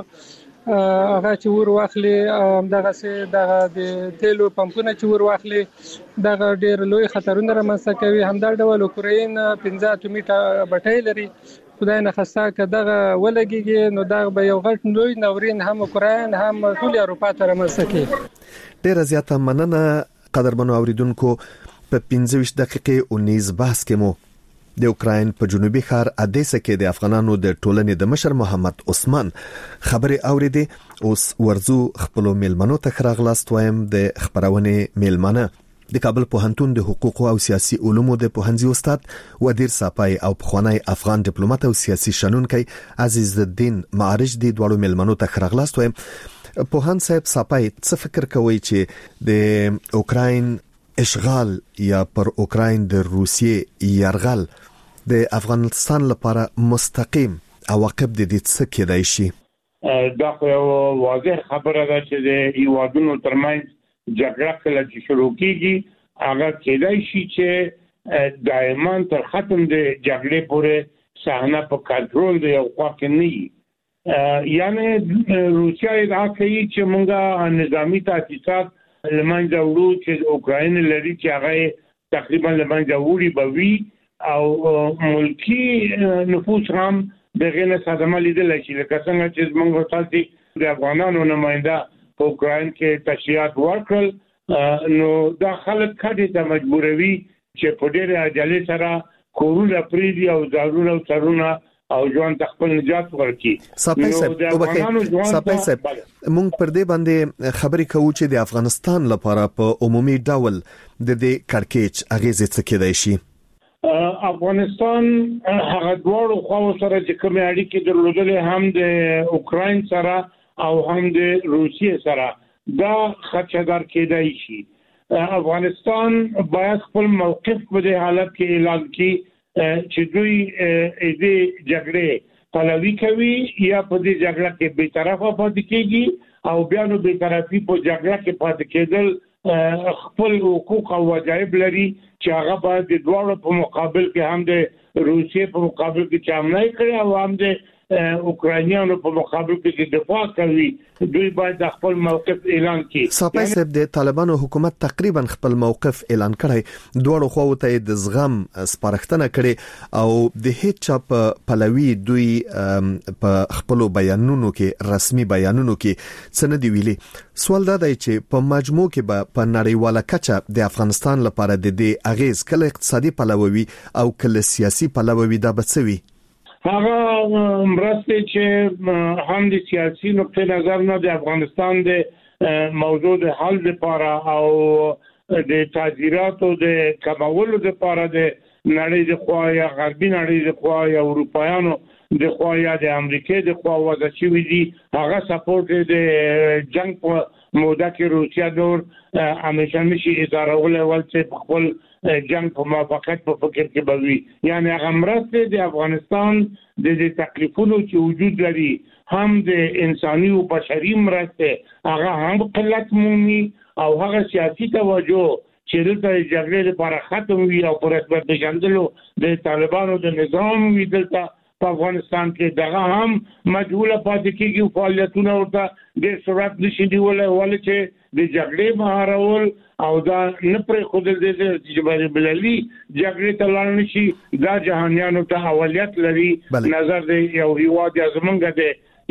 هغه چې ور واخلي، دغه سه دغه د تیلو پمپونه چې ور واخلي، دغه ډیر لوی خطرونه رامنځته کوي. همدا ډول اوکراین پنځه اتومي بټۍ لري، خدای نه خسته که دغه ولګيږي نو دا به یو غټ لوی ناورین هم اوکراین هم ټول اروپا ته رامنځته کوي. ډیر زیاته مننه قدرمنو اوریدونکو. په پنځه ویشت دقیقې اونیز بحث کې مو د اوکراین په جنوبي ښار ادیسا کې د افغانانو د ټولنې د مشر محمد عثمان خبري اوریدې. اوس ورزو خپل میلمنو ته خراغلاست وایم. د خبرونه میلمنه د کابل پوهنتون د حقوق او سیاسي علومو د پوهنځي استاد ودیر صاپای او پخوانی افغان ډیپلوماټ او سیاسي شنونکی عزیز الدین معارج د دوړو میلمنو ته خراغلاست وایم. پوهان صاحب صاپای څه فکر کوي چې د اوکراین اشغال یا پر اوکراین د روسیې یرغل د افغانستان لپاره مستقیم عواقب د دې څه کېدای شي؟ دا یو واضح خبره ده چې د ایوادونو ترمنځ جګړه کله چې شروع کیږي هغه کېدای شي چې دایما تر ختم د جګړې پورې صحنه په کنټرول دی او خوا کې نه وي. یعنی روسیا ادعا کوي چې موږ نظامی تاسیسات لمنځه وړو چې اوکراین لري چې هغه تقریبا لمنځه وړي بوي او ملکی نفوس هم دغه نه صدمه لیدل شي. لکه څنګه چې موږ تاسو د افغانانو نماینده په اوکراین کې تشریحات ورکړل نو دا خلک کډې ته مجبوروي چې په ډېر عجله سره کورونه پریدي او ځارونه او سرونه او ځوان خپل نجات ورکړي. صاحب صاحب صاحب مونږ پر دې باندې خبرې کوو چې د افغانستان لپاره په عمومي ډول د دې کړکېچ اغیزې څه کېدای شي؟ افغانستان هغه دوړو خو سره چې کوم اړیکې درلودلې هم د اوکراین سره او هم د روسیې سره دا خدشدار کېدای شي. افغانستان باید خپل موقف په دې حالت کې اعلان کړي چې دوی دې جګړې پلوي کوي یا په دې جګړه کې به طرفه پاتې کیږي او بیا نو به طرفي په جګړه کې پاتې کېدل خپل حقوق او واجب لري چې هغه باید د دوه په مقابل کې هم د روسیې په مقابل کې چامنای کړي او هم د اوکراینیانو په مقابل کې دفاع کوي. دوی باید خپل موقف اعلان کړي. صاحب صاحب د طالبانو حکومت تقریبا خپل موقف اعلان کړی، دوه خو ته د زغم سپارښتنه کړي او د هیڅ چا په پلوي دوی په خپل بیانونو کې رسمي بیانونو کې څه نه دی ویلي. سوال دا دی چې په مجموع کې به په نړیواله کچه د افغانستان لپاره د دې اغیز کله اقتصادي پلوي او کله سیاسي پلوي دا بڅوي؟ هغه مرسته چې هم د سیاسي نقطه نظر نه د افغانستان د موضوع د حل لپاره او د تعزیراتو د کمولو لپاره د نړۍ د خوا یا غربي نړۍ د خوا یا اروپایانو د خوا یا د امریکا د خوا وضع شوی دي. هغه سپورټ د جنگ په موده کې روسیا دور همیشه نشي ادارول ول چې خپل جنگ په موافقت په فکر کې بوي. یعنی هغه مرسته د افغانستان د دې تکلیفونو چې وجود لري هم د انساني او بشري مرسته هغه هم قلت مومي او هغه سیاسي توجه چې دلته جګړې لپاره ختم وي او پر رسمیت نشاندلو د طالبانو د نظام وی دلته په افغانستان کې دغه هم مجهوله پاتې کېږي. فعالیتونه ورته ډېر سرعت نشي نیولی ولې چې د جګړې مهارول او دا نه پرې ښودل دی چې بین المللي جګړې ته لاړ نشي. دا جهانیانو ته اولویت لري نظر دی یو هیواد یا زمونږ د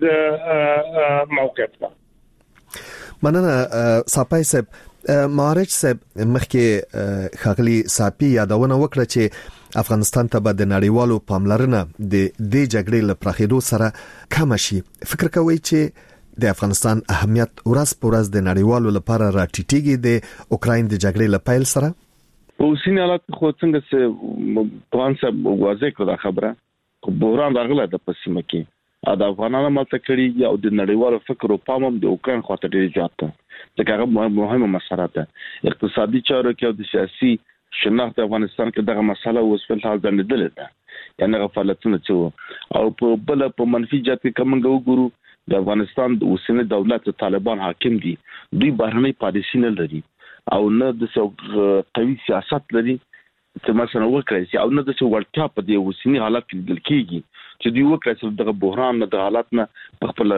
هیواد موقف ده. مننه صاحب صاحب. معارج صاحب مخکې خاغلی صاحبي یادونه وکړه چې افغانستان ته به د نړیوالو پاملرنه د دې جګړې له پراخېدو سره کم شي. فکر کوي چې د افغانستان اهمیت ورځ په ورځ د نړیوالو لپاره راټیټیږي د اوکراین د جګړې له پیل سره؟ په اوسنی حالت خو څنګه چې پلان صاحب واضح کړه خبره بحران راغله د پسیمه کې د افغانانو ملته کړي او د نړیوالو فکر او پام هم د اوکران خواته ډیر زیات ده ځکه هغه مهمه مسله ده اقتصادي چارو کې او د سیاسي شناخت افغانستان کې دغه مسله اوس په حال ځندل ده یعنی غفلتونه چې او په بل په منفي جهت کې کومه وګورو د افغانستان د اوسنی دولت طالبان حاکم دي دوی بهرنۍ پالیسي نه لري او نه د قوي سیاست لري چې مثلا وکړي او نه د څوړتیا په دې اوسنی حالت کې دل کېږي چې دوی وکړي چې دغه بحران نه د حالت نه په خپل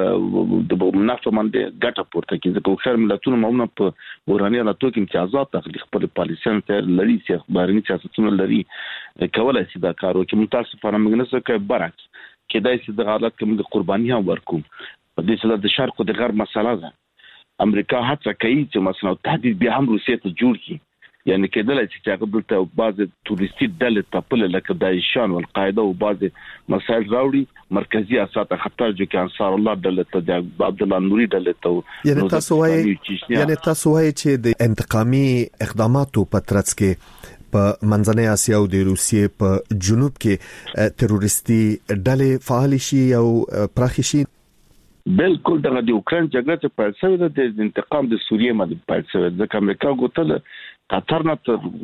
د منافع باندې ګټه پورته کوي ځکه خو ملتونه معمولا په بحراني حالاتو کې امتیازات اخلي خپل پالیسیان ته لري چې بهرني سیاستونه لري کولای شي دا کار وکړي متاسفانه موږ نه څه کوي برعکس کېدای شي د حالت کې موږ قرباني هم ورکو په دې سره د شرق او د غرب مسله ده امریکا هڅه کوي چې مثلا تهدید بیا هم روسیې ته جوړ کړي یعنی کېدل چې هغه دلته بعض تورستي ډلې تپل لکه داعشان او القاعده او بعض مسائل راوړي مرکزی اساس خطر جو کې انصار الله ډلې ته د عبد الله نوري ډلې ته یعنی تاسو وايي یعنی تاسو وايي چې د انتقامي اقداماتو په ترڅ کې په منځنۍ اسیا او د روسیې په جنوب کې تروریستي ډلې فعال شي او پراخ شي بالکل دغه د اوکران جګړه چې پیل شوې ده د انتقام د سوریې باندې پیل شوې ده ځکه امریکا غوښتل قطر نه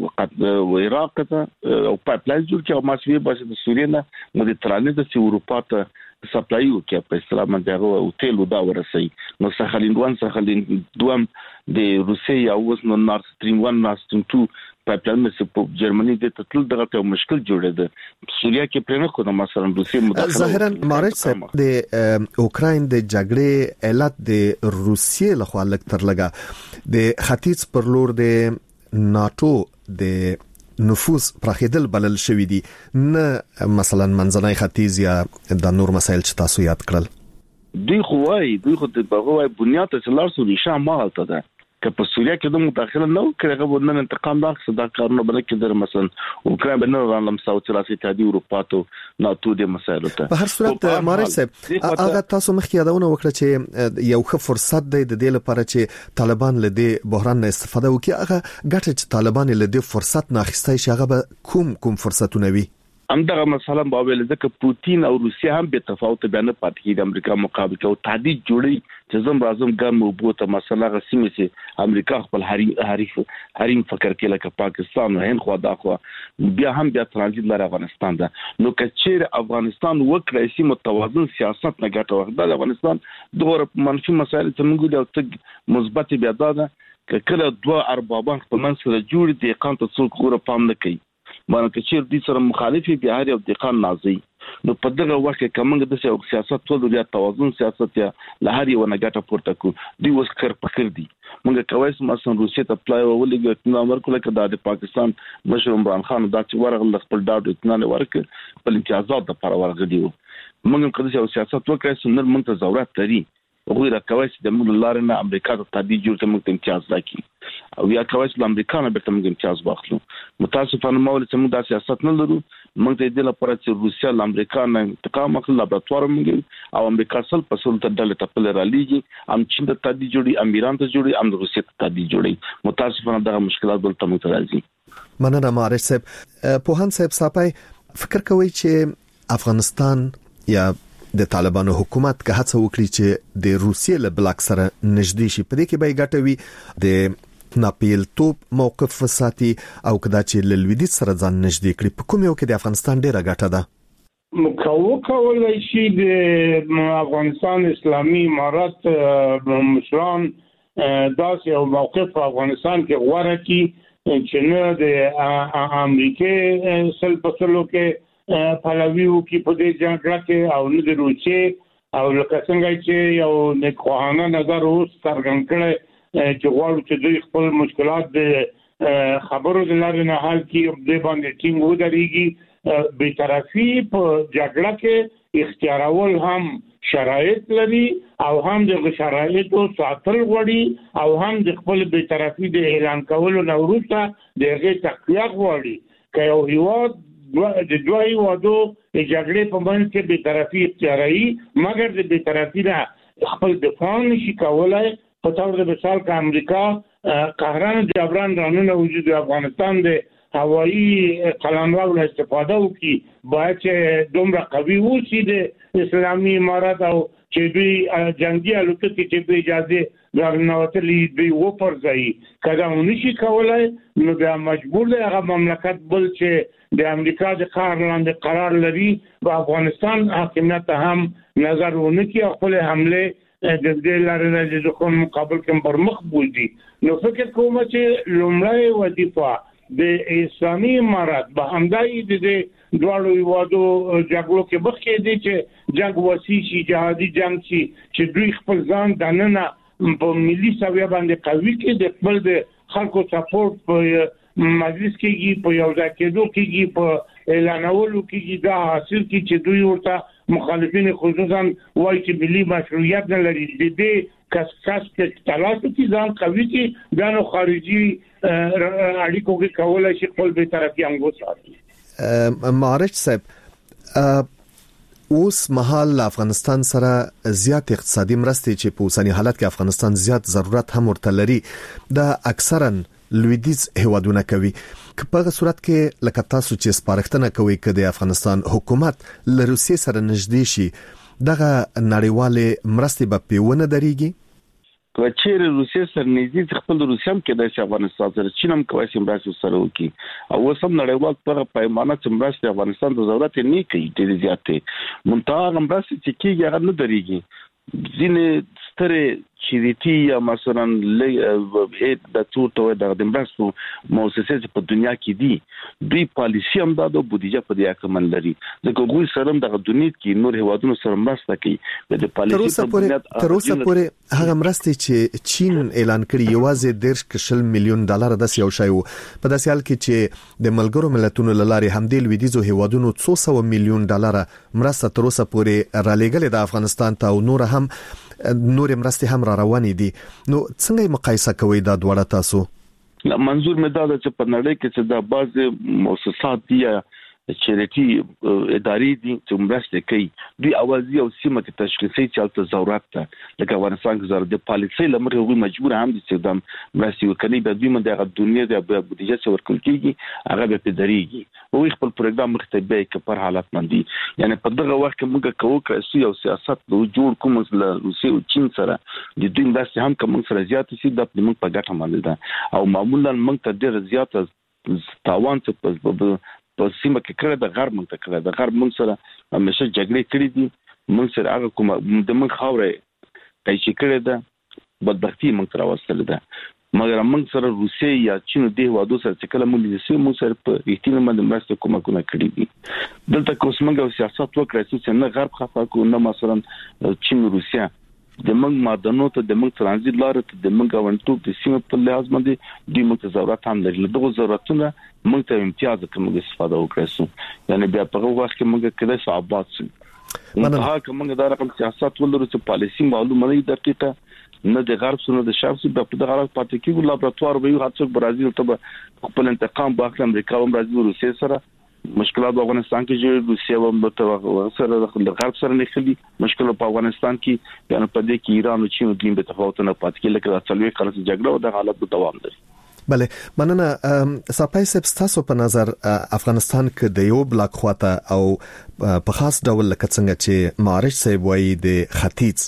تر عراق ته او پایپلاین جوړ کړي او ماسوي باسي د سوریې نه مدیترانه د اروپا ته سپلای وکړي په اصطلاح باندې هغه او تیل دا ورسي نو ساحلین وان ساحلین دوم د روسیې او وس نو نورد سټریم واحد نورد سټریم دوه پایپلاین مې په جرمني د تطل دغه ته مشکل جوړېده سوریه کې پرې نه کوم مثلا روسیې مداخله ظاهرا مارچ صاحب د اوکرين د جګړې علت د روسیې لخوا لک تر لګا د ختیځ پر لور د ناتو د نفوذ پراخیدل بلل شوې دي نه مثلا منځنۍ ختیځ یا د نور مسایل چې تاسو یاد کړل دوی خو وايي دوی خو د بغوای بنیاد ته لارسو نشه مالته ده که په سوریه کې د مداخله نو کړه غوډنه انتقام راخصه دا کارونه بل کې در مثلا اوکرين بنه رانم ساوث راسي تادي اروپا ته ناتو د مسایلو ته په هر صورت مارچ صاحب هغه تاسو مخکې یادونه وکړه چې یو ښه فرصت دی د دې لپاره چې طالبان له دې بحران نه استفاده وکړي هغه ګټه چې طالبان له دې فرصت نه اخیستای شي هغه کوم کوم فرصتونه وي همدغه مثلا باویل ځکه پوتین او روسیا هم به تفاوت بیان پاتې کیږي د امریکا مقابل کې او تهدید جوړي چې زم راځم ګرم وبوته مثلا غسیمه چې امریکا خپل حریف حریم فکر کې لکه پاکستان او هند خو دا خو بیا هم بیا ترانزیت لار افغانستان ده نو کچیر افغانستان وکړي چې متوازن سیاست نه ګټه واخلي د افغانستان دغه منفي مسایل چې موږ د تګ مثبت بیا ده کله دوه اربابان په منځ سره جوړ دي قانون څوک غوړه پام نه کوي باندې چې چیر دي سره مخالفي بیا هر یو دقان نازي نو په دغه وخت کې کومه د سیاست ټول د توازن سیاست یا لهر یو نه ګټه پورته کو دی اوس کر پکړ دي موږ کوي چې مثلا روسیې ته پلای ولګي نو امر کوله کړه د پاکستان مشر عمران خان دا چې ورغل خپل ډاډ اطمینان ورکړ په امتیازات د پر ورغدي موږ کله چې سیاست وکړو چې نن موږ ته ضرورت لري وګورئ دا کوي چې د موږ لار نه امریکا ته تدبیر جوړ ته موږ امتیاز راکړي او یا کوي چې امریکا نه به موږ امتیاز واخلو متاسفانه مول چې موږ د سیاست نه لرو موږ ته د لپاره چې روسیا له امریکا نه انتقام اخلي لابراتوار موږ او امریکا سل په سل ته ډله تپل را لېږي ام چین ته تدبیر جوړي امیران ته جوړي ام روسیا ته تدبیر جوړي متاسفانه دا مشکلات دلته موږ ته راځي مننه مارش صاحب پوهان صاحب صاحب فکر کوي چې افغانستان یا د طالبانو حکومت که هڅه وکړي چې د روسیې له بلاک سره نږدې شي په دې کې به ګټوي د ناپیل توپ موقف وساتي او کدا چې له لویدیځ سره ځان نږدې کړي په کوم یو کې د افغانستان ډیره ګټه ده مکو کولای شي د افغانستان اسلامي امارات مشران داسې یو موقف په افغانستان کې غوړه کی چې نه د امریکای سل په سلو کې پلاویو کې په دې جګړه کې او نه د روسیې او لکه څنګه چې یو نکوهانه نظر اوس څرګند کړي چې غواړي چې دوی خپل مشکلات د خبرو د لارې نه حل کړي د باندې ټینګ ودرېږي بی‌طرفي په جګړه کې اختیارول هم شرایط لري او هم د شرایطو ساتل غواړي او هم د خپل بی‌طرفي د اعلان کولو نه وروسته دغه تقویه غواړي که یو هیواد د دوی وادو د جګړې په منځ کې به طرفي اختیاري مګر د به طرفي نه خپل دفاع نشي کولای په تور د مثال کې امریکا قهران جبران رانونه وجود افغانستان د هوایی قلمرو له استفاده وکړي باید چې دومره قوي وشي د اسلامي امارات او چې دوی جنگي الوتکې چې په اجازه درنوتلې دوی وپرځي کله ونشي کولای نو بیا مجبور دی هغه مملکت بل چې د امریکا د قهر لاندې قرار لري په افغانستان حاکمیت هم نظر ونکړي او خپل حمله د دې لارې د ځکون مقابل کې پر مخ بوزي نو فکر کوم چې لومړی وظیفه د اسلامي امارات به همدای د دواړو هیوادو جګړو کې بخښې دي چې جنگ وسیع شي جهادي جنگ شي چې دوی خپل ځان دننه په ملي سویه باندې قوي کې د خپل د خلکو سپورټ په مجلس کې په یو ځای کېدو کې په اعلانولو کې دا حاصل کې چې دوی ورته مخالفین خصوصا وایي چې ملي مشروعیت نه لري د دې کس کس کې تلاش کې ځان قوي کې دا نو خارجي اړیکو کې کولای شي خپل به طرفي انګو ساتي معارج صاحب اوس مهال افغانستان سره زیات اقتصادي مرستې چې په اوسنی حالت کې افغانستان زیات ضرورت هم ورته لري دا اکثرا لویدیز هیوادونه کوي په هغه صورت کې لکه تاسو چې سپارښتنه کوي چې د افغانستان حکومت له روسیې سره نږدې شي دغه نړیواله مرستې به پیونه دريږي که چیرې روسیې سره نږدې خپل روسیې هم کې د افغانستان سره چین هم کوي چې مرسته سره وکړي او سم نړیوال پر پیمانه چې مرسته افغانستان ته ضرورت نه کوي ډېر زیاتې منتها مرسته چې کیږي هغه نه دريږي ځینې ستره چریتی یا مثلا ل د څوټو د مرستو مؤسسې په دنیا کې دي دوی پالیسی هم دا د بودیجه په دې اکمن لري ځکه ګوي سره د دنیا کې نور هیوادونو سره مرسته کوي د پالیسی په بنیاد تر اوسه پورې هغه مرستې چې چین اعلان کړي یوازې ډیرش میلیون ډالر د یو شی وو په داسې حال کې چې د ملګرو ملتونو لارې هم د لویدیزو هیوادونو څو سو میلیون ډالر مرسته تر اوسه پورې را لېږلې د افغانستان ته او نور هم نور مرستې هم را روانې دي نو څنګه مقایسه کوي دا دواړه تاسو منظور مې دا چې په نړۍ کې چې د بعض مؤسسات دي چریټي ادارې دي چې مرسته کوي دوی اوازي او سیمه کې تشخیصي چالت ضرورت ده لکه افغانستان کې ضرورت د پالیسي لمر هغه مجبور هم دي چې د مرستې وکړي د دوی من د دنیا د بودیجه څخه ورکول کیږي هغه به پدریږي او خپل پروګرام مختبه کې پر حالات باندې یعنی په دغه وخت کې موږ کوو چې یو سیاست د جوړ کوم له روسي او چین سره د دوی مرستې هم کوم سره زیات شي د موږ په ګټه باندې ده او معمولا موږ ته ډیر زیات تاوان څه په په سیمه کې کړه د غرب منځ کړه د غرب منځ سره همیشه جګړې کړې دي منځ سره هغه کوم د من خاورې کایشي کړه ده بدبختی منځ راوستل ده مګر منځ سره روسي یا چین د هوادو سره چې کله موږ د سیمو سره په احتمال باندې مرسته کومه کومه کړې دي دلته کومه سیاست وکړه چې نه غرب خفه کو نه مثلا چین روسیا د موږ مادنو ته د موږ ترانزیت لار ته د موږ غونټو د سیمه په لحاظ باندې د موږ ضرورت هم لري دغه ضرورتونه موږ ته امتیاز کوم د استفاده وکړو یعنی بیا په وخت کې موږ کله صعوبات شي منها کومه دا رقم سیاست ولرو چې پالیسی معلومه نه دقیقه نه د غرب سره د شرق په دغه حالت پاتې کیږي لابراتوار به یو هڅه برازیل ته خپل انتقام باخله امریکا او برازیل روسیې سره مشکلات په افغانستان کې چې روسیا هم سره د غرب سره نه خلي مشکل په افغانستان کې یعنی په دې کې ایران او چین د دې په تفاوت نه پاتې کېږي لکه د څلوي کال جګړه او د حالت په دوام لري بله مننه سپای سب تاسو په نظر افغانستان کې د یو بلاک خواته او په خاص ډول لکه څنګه چې معارج صاحب وایي د ختیځ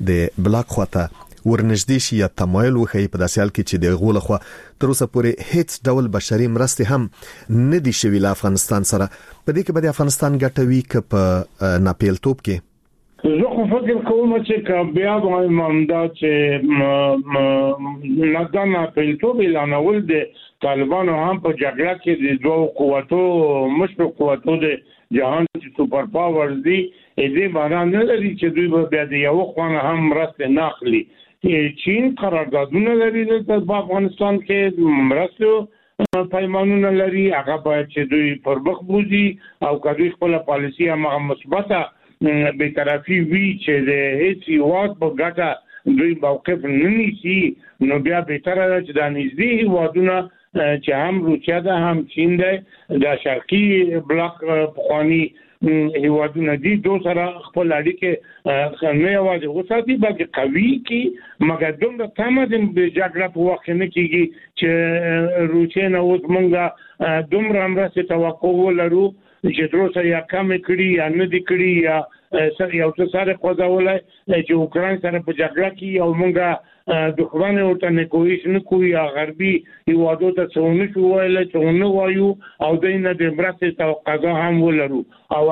د بلاک خواته ورنږدې شي یا تمایل وخی په داسې حال کې چې د غول خو تر اوسه پورې هیڅ ډول بشري مرستې هم نه دي شوي له افغانستان سره په دې کې به د افغانستان ګټوي ک په ناپیلتوب کې زه خو فکر کوم چې بیا د مامدات چې نظام ناپیلتوب اعلانول د طالبانو هم په جګړه کې د دوه قوتو مشرق قوتو د جهان چې سپر پاور دي دې باندې نه لري چې دوی به د یو خوانه هم مرسته ناخلي چین قراردادونه لري د افغانستان کې مرستو پیمانونه لري هغه باید چې دوی پر مخ بوزي او کدی خپل پالیسی هم مثبته به طرفي وی چې د هیڅ یوات په ګټه دوی موقف نه نیسي نو بیا به تر چې د نږدې وادونه چې هم روسیا ده هم چین ده د شرقي بلاک پخوانی هیوادونه دي دوه سره خپل اړیکې نه یوازې وساتي بلکې قوي کی مګر دومره تمه د جګړه په وخت نه کیږي چې روسیا نه اوس مونږه دومره مرسته توقع ولرو چې دروسه یا کم کړي یا نه دي کړي یا سره یو څه سره خوځولای چې اوکران سره په جګړه کې او مونږه دښمن ورته نه کوي نه کوي غربي هیوادو ته څونه شو ویل څونه وایو او دینه د مرسته توقع هم ولرو او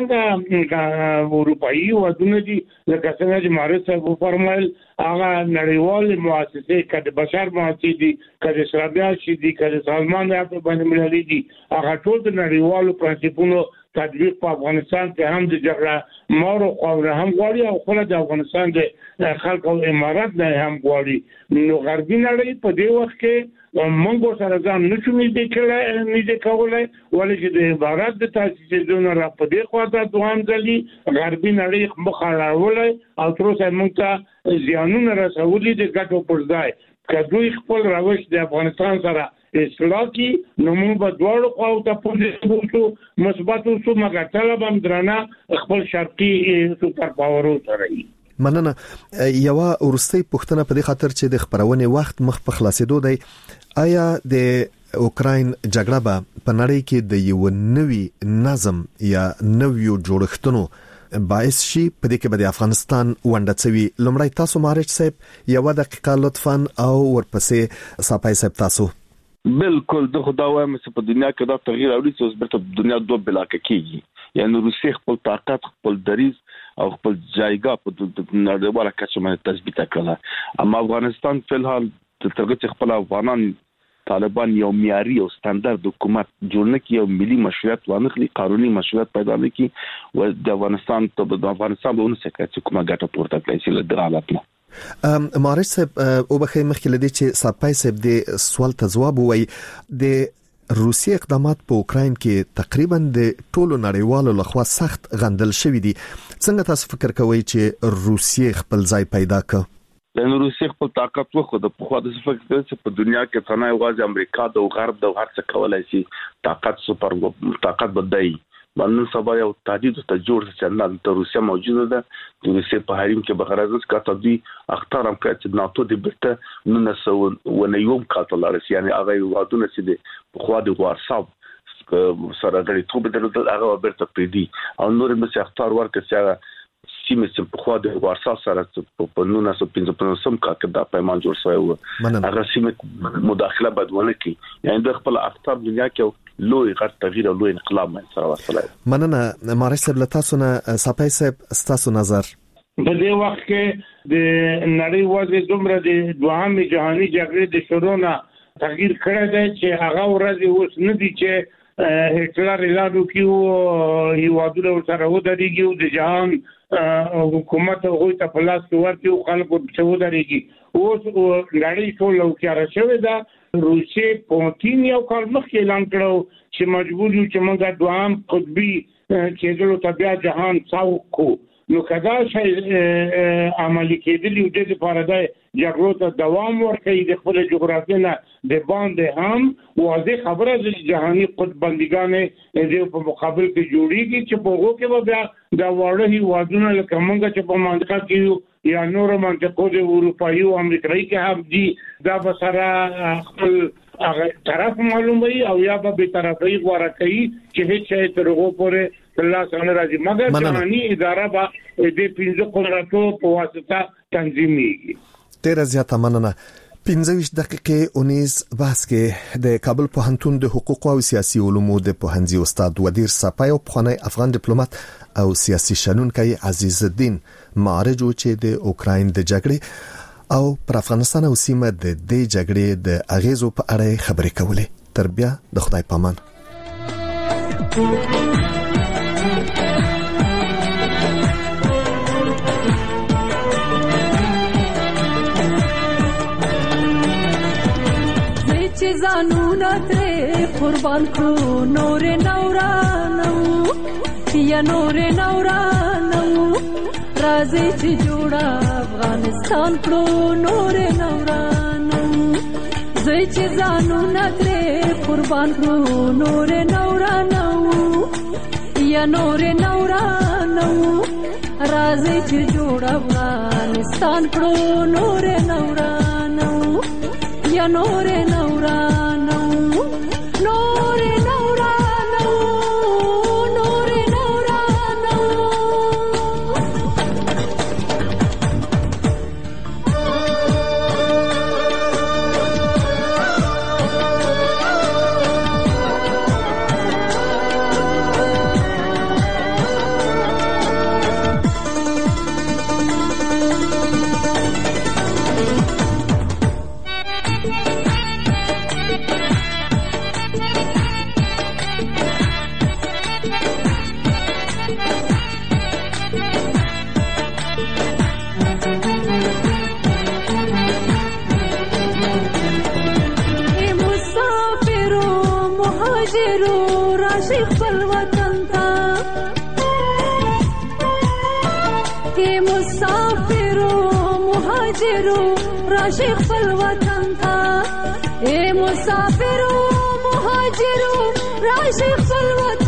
همدارنګه اروپאי ودونه دي لکه څنګه چې مارس صاحب فرمایل هغه نړیوال مؤسسې کده بشر مؤسسې دي کده اسرائیل شي دي کده سازمان د بین المللي دي هغه ټول د نړیوالو پرنسپونو تطبیق په افغانستان کې هم د جګړه مارو خو هم غواړي او خپل د افغانستان د خلکو امارات نه هم غواړي نو غربي نړۍ په دې وخت کې موږ سره ځان نشو نږدې کولای نږدې کولای ولې چې د امارات د تاسیس دونه را په دې خواته دوام ځلي غربي نړۍ مخاړولای او تر اوسه موږ ته زیانونه رسولي د ګټو پر ځای کدوې خپل روش د افغانستان سره اصلاح کی نو موږ به دواړو خواو ته پوزیشن شو مثبت شو مګر طلب هم درنه خپل شرقي سوپر پاورو سره مننه یو ورستۍ پښتنه په دې خاطر چې د خبرونه وخت مخ په خلاصېدو دی آیا د اوکراین جګړه به په نړۍ کې د یو نوي نظم یا نویو جوړښتونو باعث شي په دې کې به د افغانستان ونډه څوي لمړی تاسو مارچ صاحب یو دقیقه لطفاً او ورپسې صاحب صاحب تاسو بالکل د خدا وایم چې په دنیا کې دا تغییر اوري چې اوس برته دنیا دوه بلاکه کیږي یعنی روسي خپل طاقت خپل دریز او خپل جایګه په نړیواله کچه باندې تثبیت کړه اما افغانستان په الحال ترغه خپل افغانان طالبان یو معیاري او ستاندرد حکومت جوړ نه کړي او ملي مشروعیت وانخلي قانوني مشروعیت پیدا نه کړي او د افغانستان ته د افغانستان له څخه چې کومه ګټه پورته کړي چې له حالت نه ام مارش صاحب او بخیر مخکې لدی چې صاحب صاحب د سوال ته جواب وای د روسي اقدامات په اوکرين کې تقریبا د ټولو نړیوالو لخوا سخت غندل شوې دي څنګه تاسو فکر کوئ چې روسي خپل ځای پیدا کړ لنو روسي خپل طاقت وخو د په خوا د فکر چې په دنیا کې ثنا یوازې امریکا د غرب د هر څه کولای شي طاقت سپر طاقت بدای باندې سبا یو تهدید ته جوړ چې نن د روسیا موجوده ده د روسي په حریم کې بغرض کاته دي اختر هم کړي چې ناتو د برته نو نسو ونیوم کاته لارس یعنی هغه وادونه چې د خوا د وارساب سره غړي ټوب د هغه برته پریدي او نور مې اختر ورکړي چې سیمه چې په خوا د وارساب سره په نو نسو پنځه پنځه سم کاته د پیمان جوړ شوی و هغه سیمه مداخله بدونه کی یعنی د خپل اختر دنیا کې لوی غټ تغییر او لوی انقلاب من سره وصله مننه مارش صاحب لتاسو نه صاحب صاحب ستاسو نظر په دې وخت کې د نړۍ وضع دومره د دوهمه جهاني جګړې د شروع نه تغییر کړی دی چې هغه ورځ اوس نه دي چې هټلر اعلان وکړي هیوادونه سره ودرېږي او د جهان حکومت هغه ته په لاس کې ورته خلکو ته ودرېږي اوس نړۍ ټول او کار شوی دا روسي پوتین یو کال مخکې اعلان کړو چې مجبور یو چې موږ دوام قطبي کېدلو ته بیا جهان څاو کو نو کدا شي عملي کېدلی د دې لپاره د جګړو ته دوام ورکړي د خپل جغرافیې نه د باندې هم واضح خبره د جهاني قطبندګانې د په مقابل کې جوړیږي چې په هغه کې بیا د وړه هیوادونو لکه موږ چې په منطقه کې یا نور منطقو د اروپאי او امریکایي کې هم دي دا به سره خپل هغه طرف معلوموي او یا به طرفي غوړه کوي چې هیڅ شي تر هغه پورې الله څنګه راځي مګر جهاني اداره به د پنځه قدرتو په واسطه تنظیمېږي ډېر زیاته مننه پنځه دقیقې اونیز بحث کې د کابل پوهنتون د حقوق او سیاسي علومو د پوهنځي استاد ودیر صفای او پخوانی افغان ډیپلوماټ او سیاسي شنونکي عزیز الدین معرج چې د اوکراین د جګړې او پر افغانستان او سیمه د دې جګړې د اغیزو په اړه خبرې کولې تر بیا د خدای پامان زانونا ترې قربان کړو نور نورانو یا نور نورانو راځي چې جوړه افغانستان کړو نور نورانو زوی چې زانونا ترې قربان کړو نور نورانو یا نور نورانو راځي چې جوړ افغانستان کړو نور نورانو یا نور نورانو نور نورانو نور نورانو راشي خپل وطن ته کې مسافرو مهاجرو راشي خپل وطن ته اے مسافرو مهاجرو راشي خپل وطن